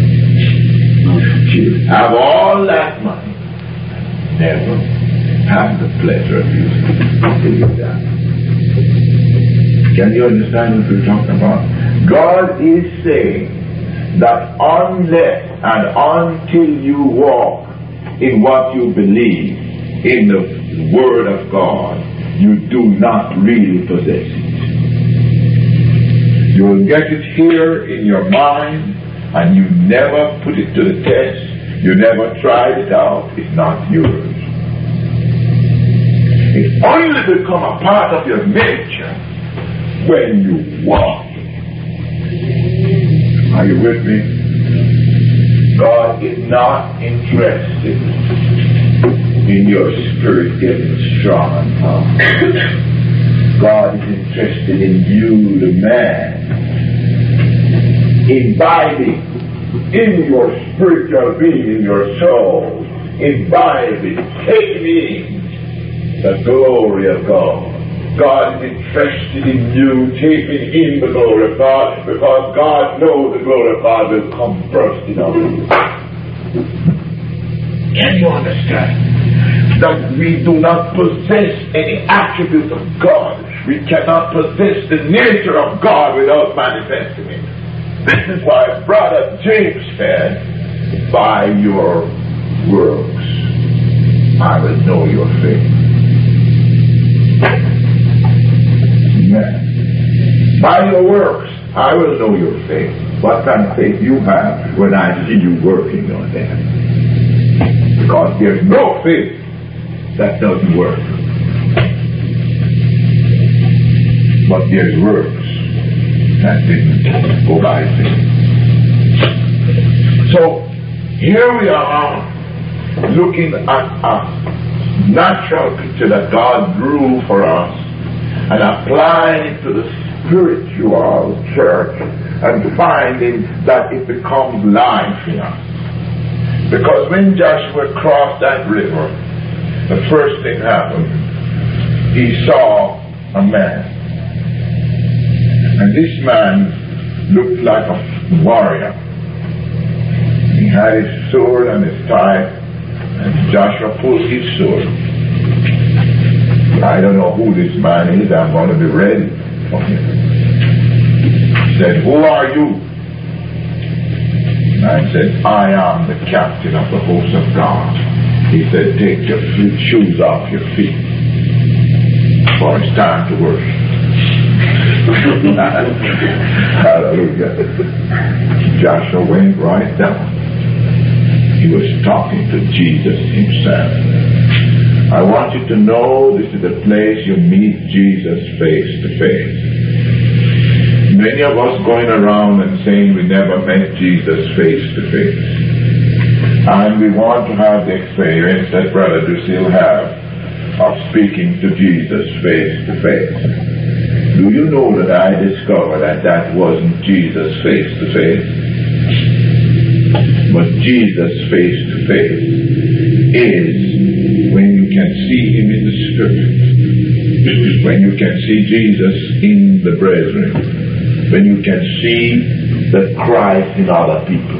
You have all that money and never have the pleasure of using it until you die. Can you understand what we're talking about? God is saying that unless and until you walk in what you believe in the Word of God, you do not really possess it. You will get it here in your mind, and you never put it to the test. You never tried it out. It's not yours. It only become a part of your nature when you walk. Are you with me? God is not interested in your spirit getting strong and powerful. God is interested in you, the man, imbibing in your spiritual being, in your soul, imbibing, taking in the glory of God. God is interested in you taking in the glory of God, because God knows the glory of God will come bursting out of you. Can you understand that we do not possess any attributes of God? We cannot possess the nature of God without manifesting it. This is why Brother James said, by your works I will know your faith. Amen. By your works I will know your faith. What kind of faith you have when I see you working on that? Because there's no faith that doesn't work. But there's works that didn't go by faith. So here we are looking at a natural picture that God drew for us and applying it to the spiritual church and finding that it becomes life in us. Because when Joshua crossed that river, the first thing happened. He saw a man. And this man looked like a warrior. He had his sword and his thigh, and Joshua pulled his sword. I don't know who this man is. I'm going to be ready for him. He said, who are you? And I said, I am the captain of the host of God. He said, take your shoes off your feet, for it's time to worship. Hallelujah. Joshua went right down. He was talking to Jesus himself. I want you to know this is the place you meet Jesus face to face. Many of us going around and saying we never met Jesus face to face. And we want to have the experience that Brother Dusil had of speaking to Jesus face to face. Do you know that I discovered that that wasn't Jesus face to face? But Jesus face to face is when you can see him in the spirit, when you can see Jesus in the brethren, when you can see the Christ in other people.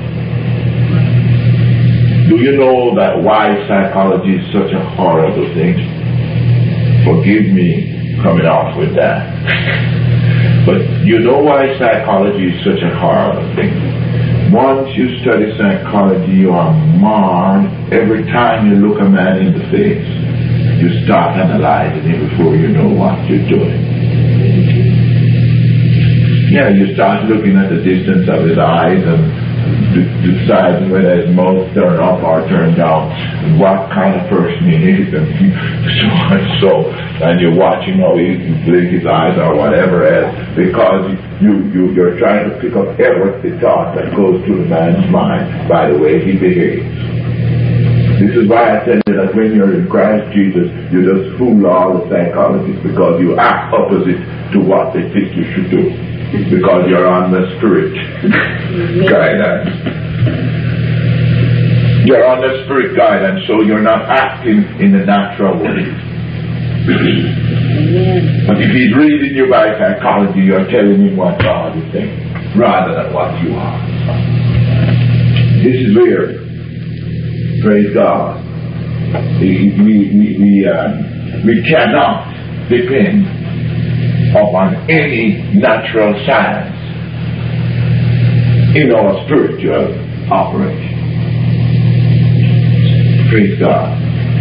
Do you know that why psychology is such a horrible thing? Forgive me coming off with that. But you know why psychology is such a horrible thing? Once you study psychology, you are marred every time you look a man in the face. You start analyzing him before you know what you're doing. Yeah, you start looking at the distance of his eyes and decides whether his mouth turn up or turn down, what kind of person he is, and so and so, and you're watching how he blink his eyes or whatever else, because you, you, you're trying to pick up every thought that goes through the man's mind by the way he behaves. This is why I tell you that when you're in Christ Jesus, you just fool all the psychologists, because you act opposite to what they think you should do. Because you're on the spirit guidance. You're on the spirit guidance, so you're not acting in the natural way. But if he's reading you by psychology, you're telling him what God is saying, rather than what you are. This is where, praise God, we, we, we, we, uh, we cannot depend upon any natural science in our spiritual operation. Praise God.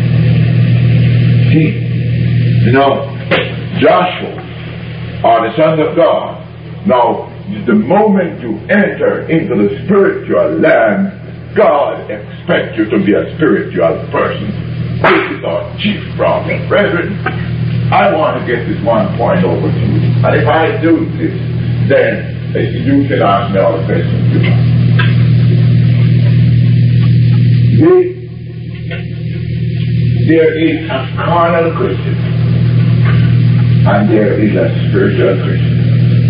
See, you know, Joshua, or the sons of God, now, the moment you enter into the spiritual land, God expects you to be a spiritual person. This is our chief problem. Brethren, I want to get this one point over to you. And if I do this, then you can ask me all the questions you want. There is a carnal Christian, and there is a spiritual Christian.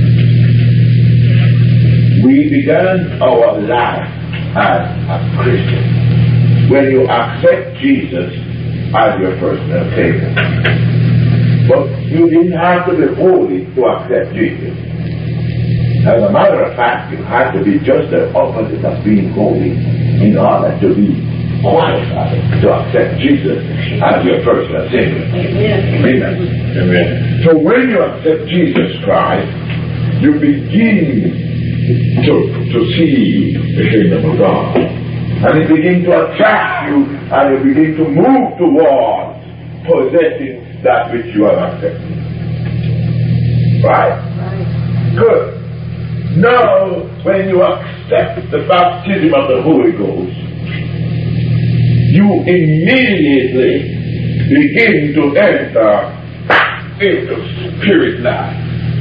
We began our life as a Christian when you accept Jesus as your personal Savior. But you didn't have to be holy to accept Jesus. As a matter of fact, you had to be just the opposite of being holy in order to be qualified to accept Jesus as your personal Savior. Amen. Amen. So when you accept Jesus Christ, you begin to, to see the kingdom of God. And it begins to attract you, and you begin to move towards possessing that which you have accepted. Right? Right? Good. Now, when you accept the baptism of the Holy Ghost, you immediately begin to enter into spirit life.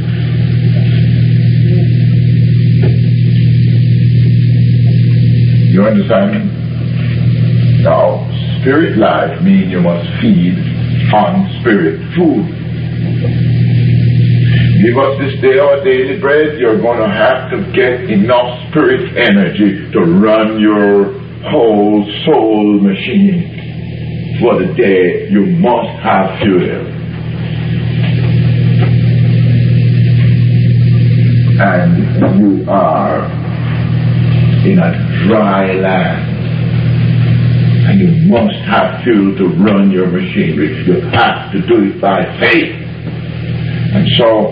You understand? Now, spirit life means you must feed on spirit food. Give us this day our daily bread. You're going to have to get enough spirit energy to run your whole soul machine for the day. You must have fuel. And you are in a dry land. And you must have fuel to run your machinery. You have to do it by faith. And so,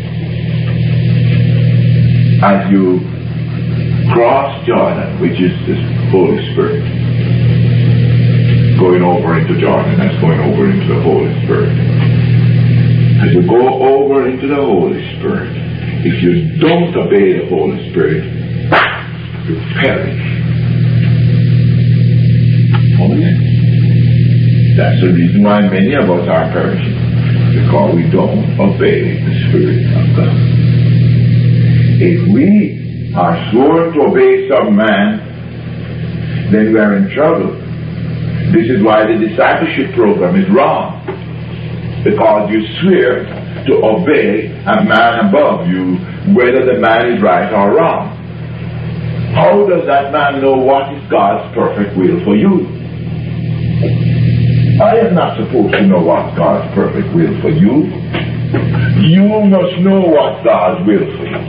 as you cross Jordan, which is the Holy Spirit, going over into Jordan, that's going over into the Holy Spirit. As you go over into the Holy Spirit, if you don't obey the Holy Spirit, you perish. Oh, yes. That's the reason why many of us are perishing, because we don't obey the Spirit of God. If we are sworn to obey some man, then we are in trouble. This is why the discipleship program is wrong, because you swear to obey a man above you, whether the man is right or wrong. How does that man know what is God's perfect will for you? I am not supposed to know what God's perfect will for you. You must know what God's will for you.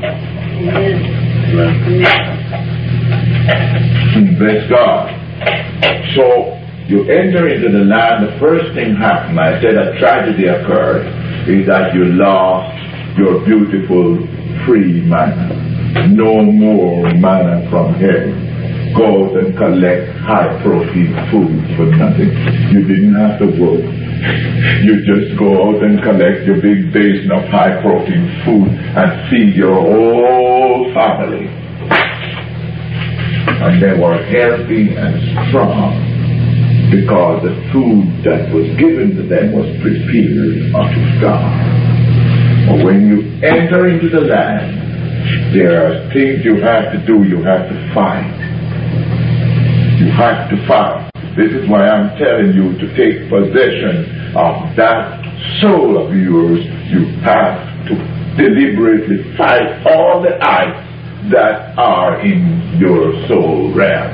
Amen. Bless God. So you enter into the land. The first thing happened, I said a tragedy occurred, is that you lost your beautiful free manna. No more manna from heaven. Go out and collect high protein food for nothing. You didn't have to work. You just go out and collect your big basin of high protein food and feed your whole family. and they were healthy and strong because the food that was given to them was prepared unto God. But when you enter into the land, there are things you have to do. You have to fight. You have to fight. This is why I'm telling you to take possession of that soul of yours. You have to deliberately fight all the ites that are in your soul realm.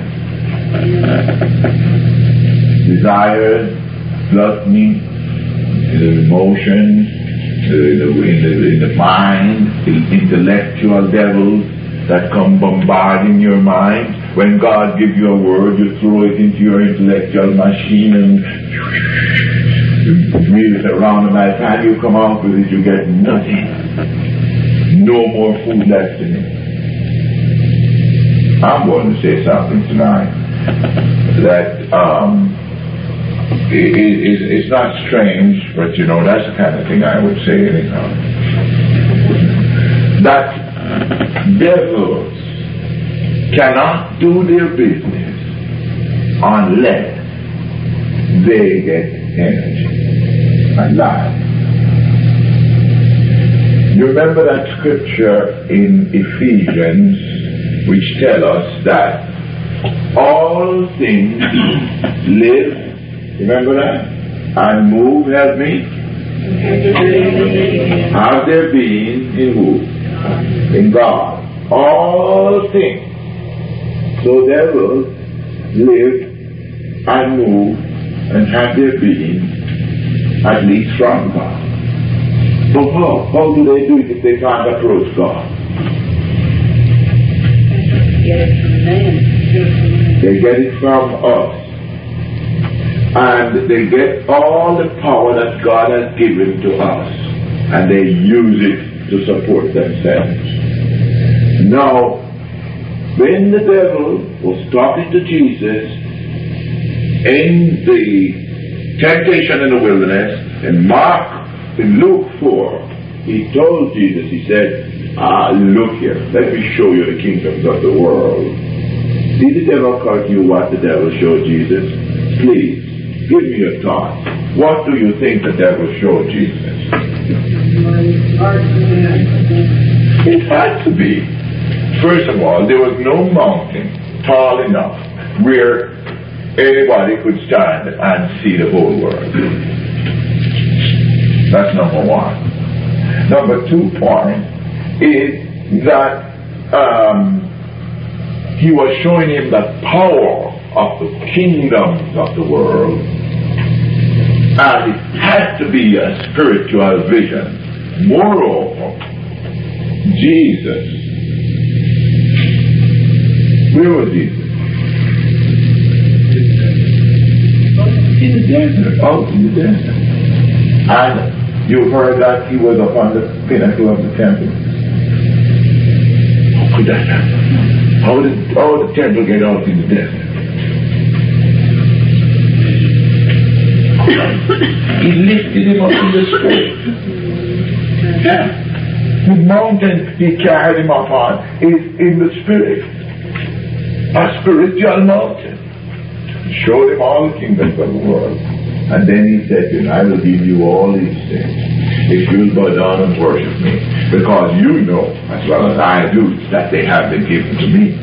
Desires, gluttony, the emotions, in the, in, the, in the mind, the intellectual devils that come bombarding your mind. When God gives you a word, you throw it into your intellectual machine and wheel it around, and by the time you come out with it, you get nothing. No more food left in it. I'm going to say something tonight that um, it, it, it's not strange, but you know, that's the kind of thing I would say anyhow. That devils cannot do their business unless they get energy and life. You remember that scripture in Ephesians which tell us that all things live, remember that? And move, help me? Have their being in who? In God. All things. So devils live and move and have their being at least from God. But how? How do they do it if they can't approach God? They get it from us. And they get all the power that God has given to us. And they use it to support themselves. Now, when the devil was talking to Jesus in the temptation in the wilderness, in Mark, in Luke four, he told Jesus, he said, ah, look here, let me show you the kingdoms of the world. Did the devil tell you what the devil showed Jesus? Please, give me your thoughts. What do you think the devil showed Jesus? It had to be. First of all, there was no mountain tall enough where anybody could stand and see the whole world. That's number one. Number two point is that um, he was showing him the power of the kingdoms of the world. And it had to be a spiritual vision. Moreover, Jesus, where was Jesus? In the desert, out in the desert. And you heard that he was upon the pinnacle of the temple. How could that happen? How did, how did the temple get out in the desert? He lifted him up in the spirit. Yeah. The mountain he carried him up on is in the spirit. A spiritual mountain. He showed him all the kingdoms of the world. And then he said to him, I will give you all these things if you'll bow down and worship me. Because you know, as well as I do, that they have been given to me.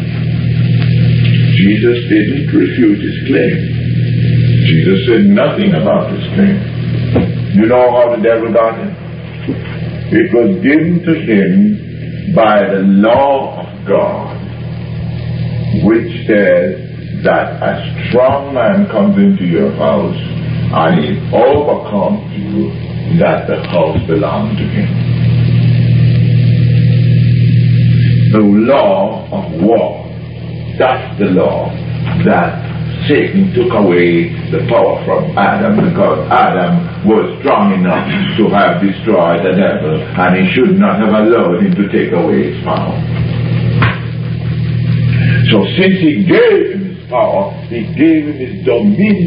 Jesus didn't refute his claim. Jesus said nothing about his claim. You know how the devil got it? It was given to him by the law of God, which says that a strong man comes into your house and he overcomes you, that the house belongs to him. The law of war, that's the law that Satan took away the power from Adam, because Adam was strong enough to have destroyed the devil, and he should not have allowed him to take away his power. So since he gave him his power, he gave him his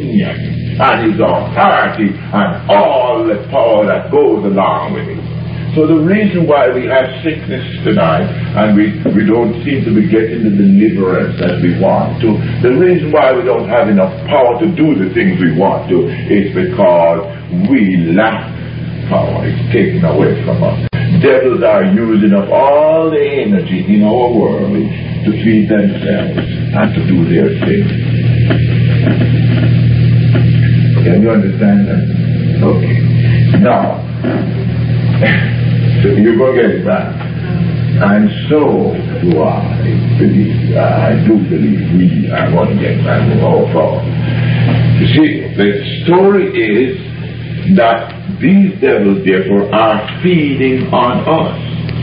dominion and his authority and all the power that goes along with it. So the reason why we have sickness tonight and we, we don't seem to be getting the deliverance that we want to, the reason why we don't have enough power to do the things we want to is because we lack power. It's taken away from us. Devils are using up all the energy in our world to feed themselves and to do their thing. Can you understand that? Okay. Now, so you're going to get it back. And so do I believe, I do believe we are going to get back with our power. You see, the story is that these devils, therefore, are feeding on us.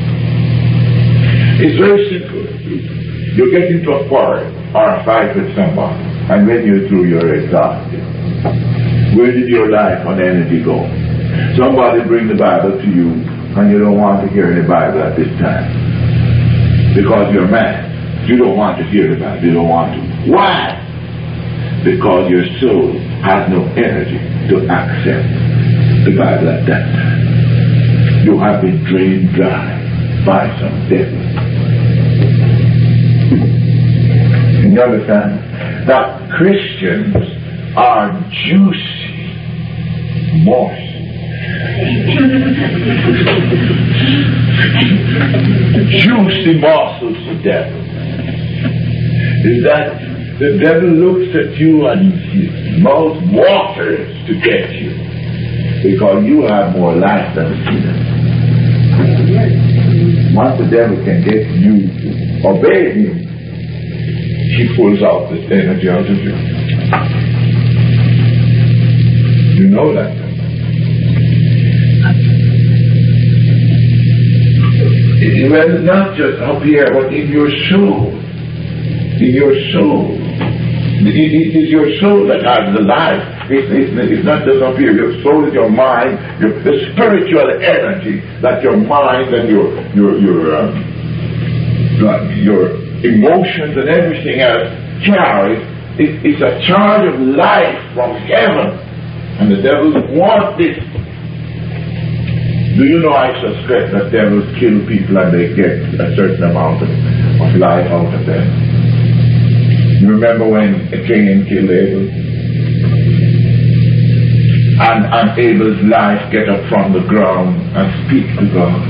It's very simple. You get into a quarrel or a fight with somebody, and when you're through, you're exhausted. Where did your life and energy go? Somebody bring the Bible to you, and you don't want to hear the Bible at this time because you're mad. You don't want to hear the Bible. You don't want to. Why? Because your soul has no energy to accept the Bible at that time. You have been drained dry by some devil. You understand? That Christians are juicy morsels. Juicy morsels of devil. Is that the devil looks at you and his mouth waters to get you because you have more life than the sinner. Once the devil can get you to obey him, he pulls out this energy out of you. You know that. Well, not just up here, but in your soul. In your soul. It, it is your soul that has the life. It, it, it's not just up here. Your soul is your mind, your, the spiritual energy that your mind and your your your um, your emotions and everything else carries. It, it's a charge of life from heaven, and the devils want this. Do you know I suspect that devils kill people and they get a certain amount of, of life out of them? You remember when Cain killed Abel? And, and Abel's life get up from the ground and speak to God.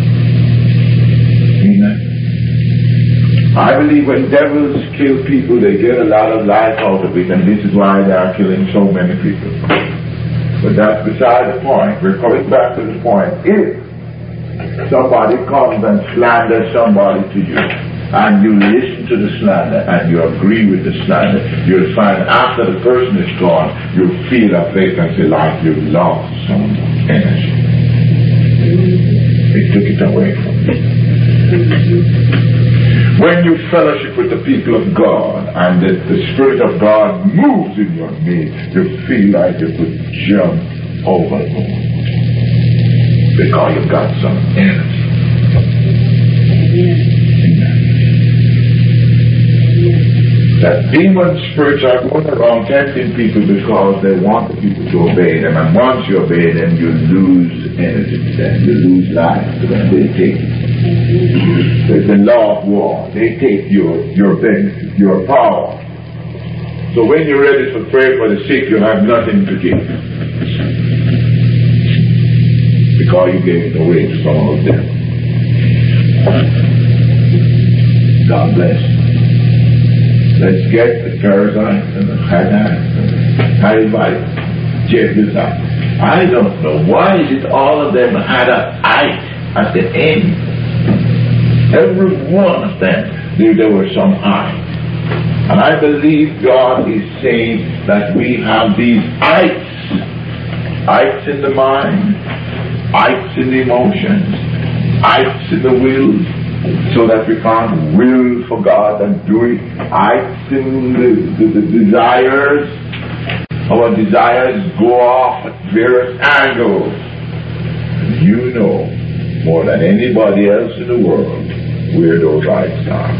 Amen. I believe when devils kill people, they get a lot of life out of it, and this is why they are killing so many people. But that's beside the point. We're coming back to the point. If somebody comes and slanders somebody to you, and you listen to the slander, and you agree with the slander, you'll find after the person is gone, you'll feel a vacancy like you've lost some energy. They took it away from you. When you fellowship with the people of God and the, the Spirit of God moves in your midst, you feel like you could jump overboard because you've got some energy. That demon spirits are going around tempting people because they want the people to obey them, and once you obey them, you lose energy to them, you lose life to them. They take it. There's the law of war. They take your your benefit, your power. So when you're ready to pray for the sick, you have nothing to give because you gave it away to some of them. God bless. Let's get the Perizzites and the Hittites and the Hivites, Jebusites. I don't know. Why is it all of them had an ite at the end? Every one of them, there, there were some ites. And I believe God is saying that we have these ites. Ites in the mind, ites in the emotions, ites in the will, so that we can't will for God and do it. Ites in the, the, the desires. Our desires go off at various angles. And you know more than anybody else in the world where those ites are.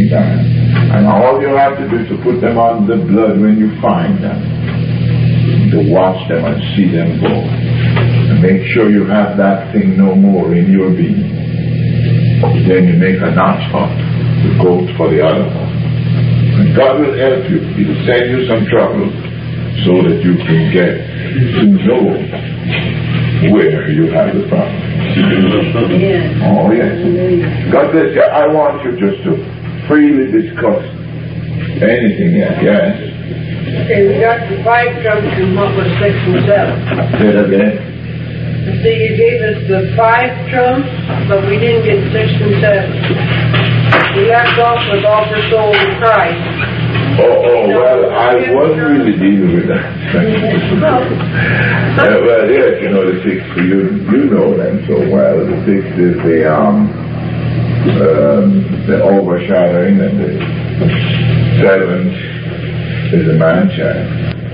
And all you have to do is to put them on the blood when you find them. to watch them and see them go. And make sure you have that thing no more in your being. Then you make a notch up to go for the other one. And God will help you. He will send you some trouble so that you can get to know where you have the problem. Oh, yes. God bless you. I want you just to freely discuss anything yet. Yes. Okay, we got the five trumps and what was six and seven. Say that again. See, you gave us the five trumps, but we didn't get six and seven. We left off with offer soul to Christ. Oh, oh, well, I wasn't really dealing with that. uh, well, yes, you know, the six, you, you know them so well. The six is the, um, um, the overshadowing, and the seven is the man child.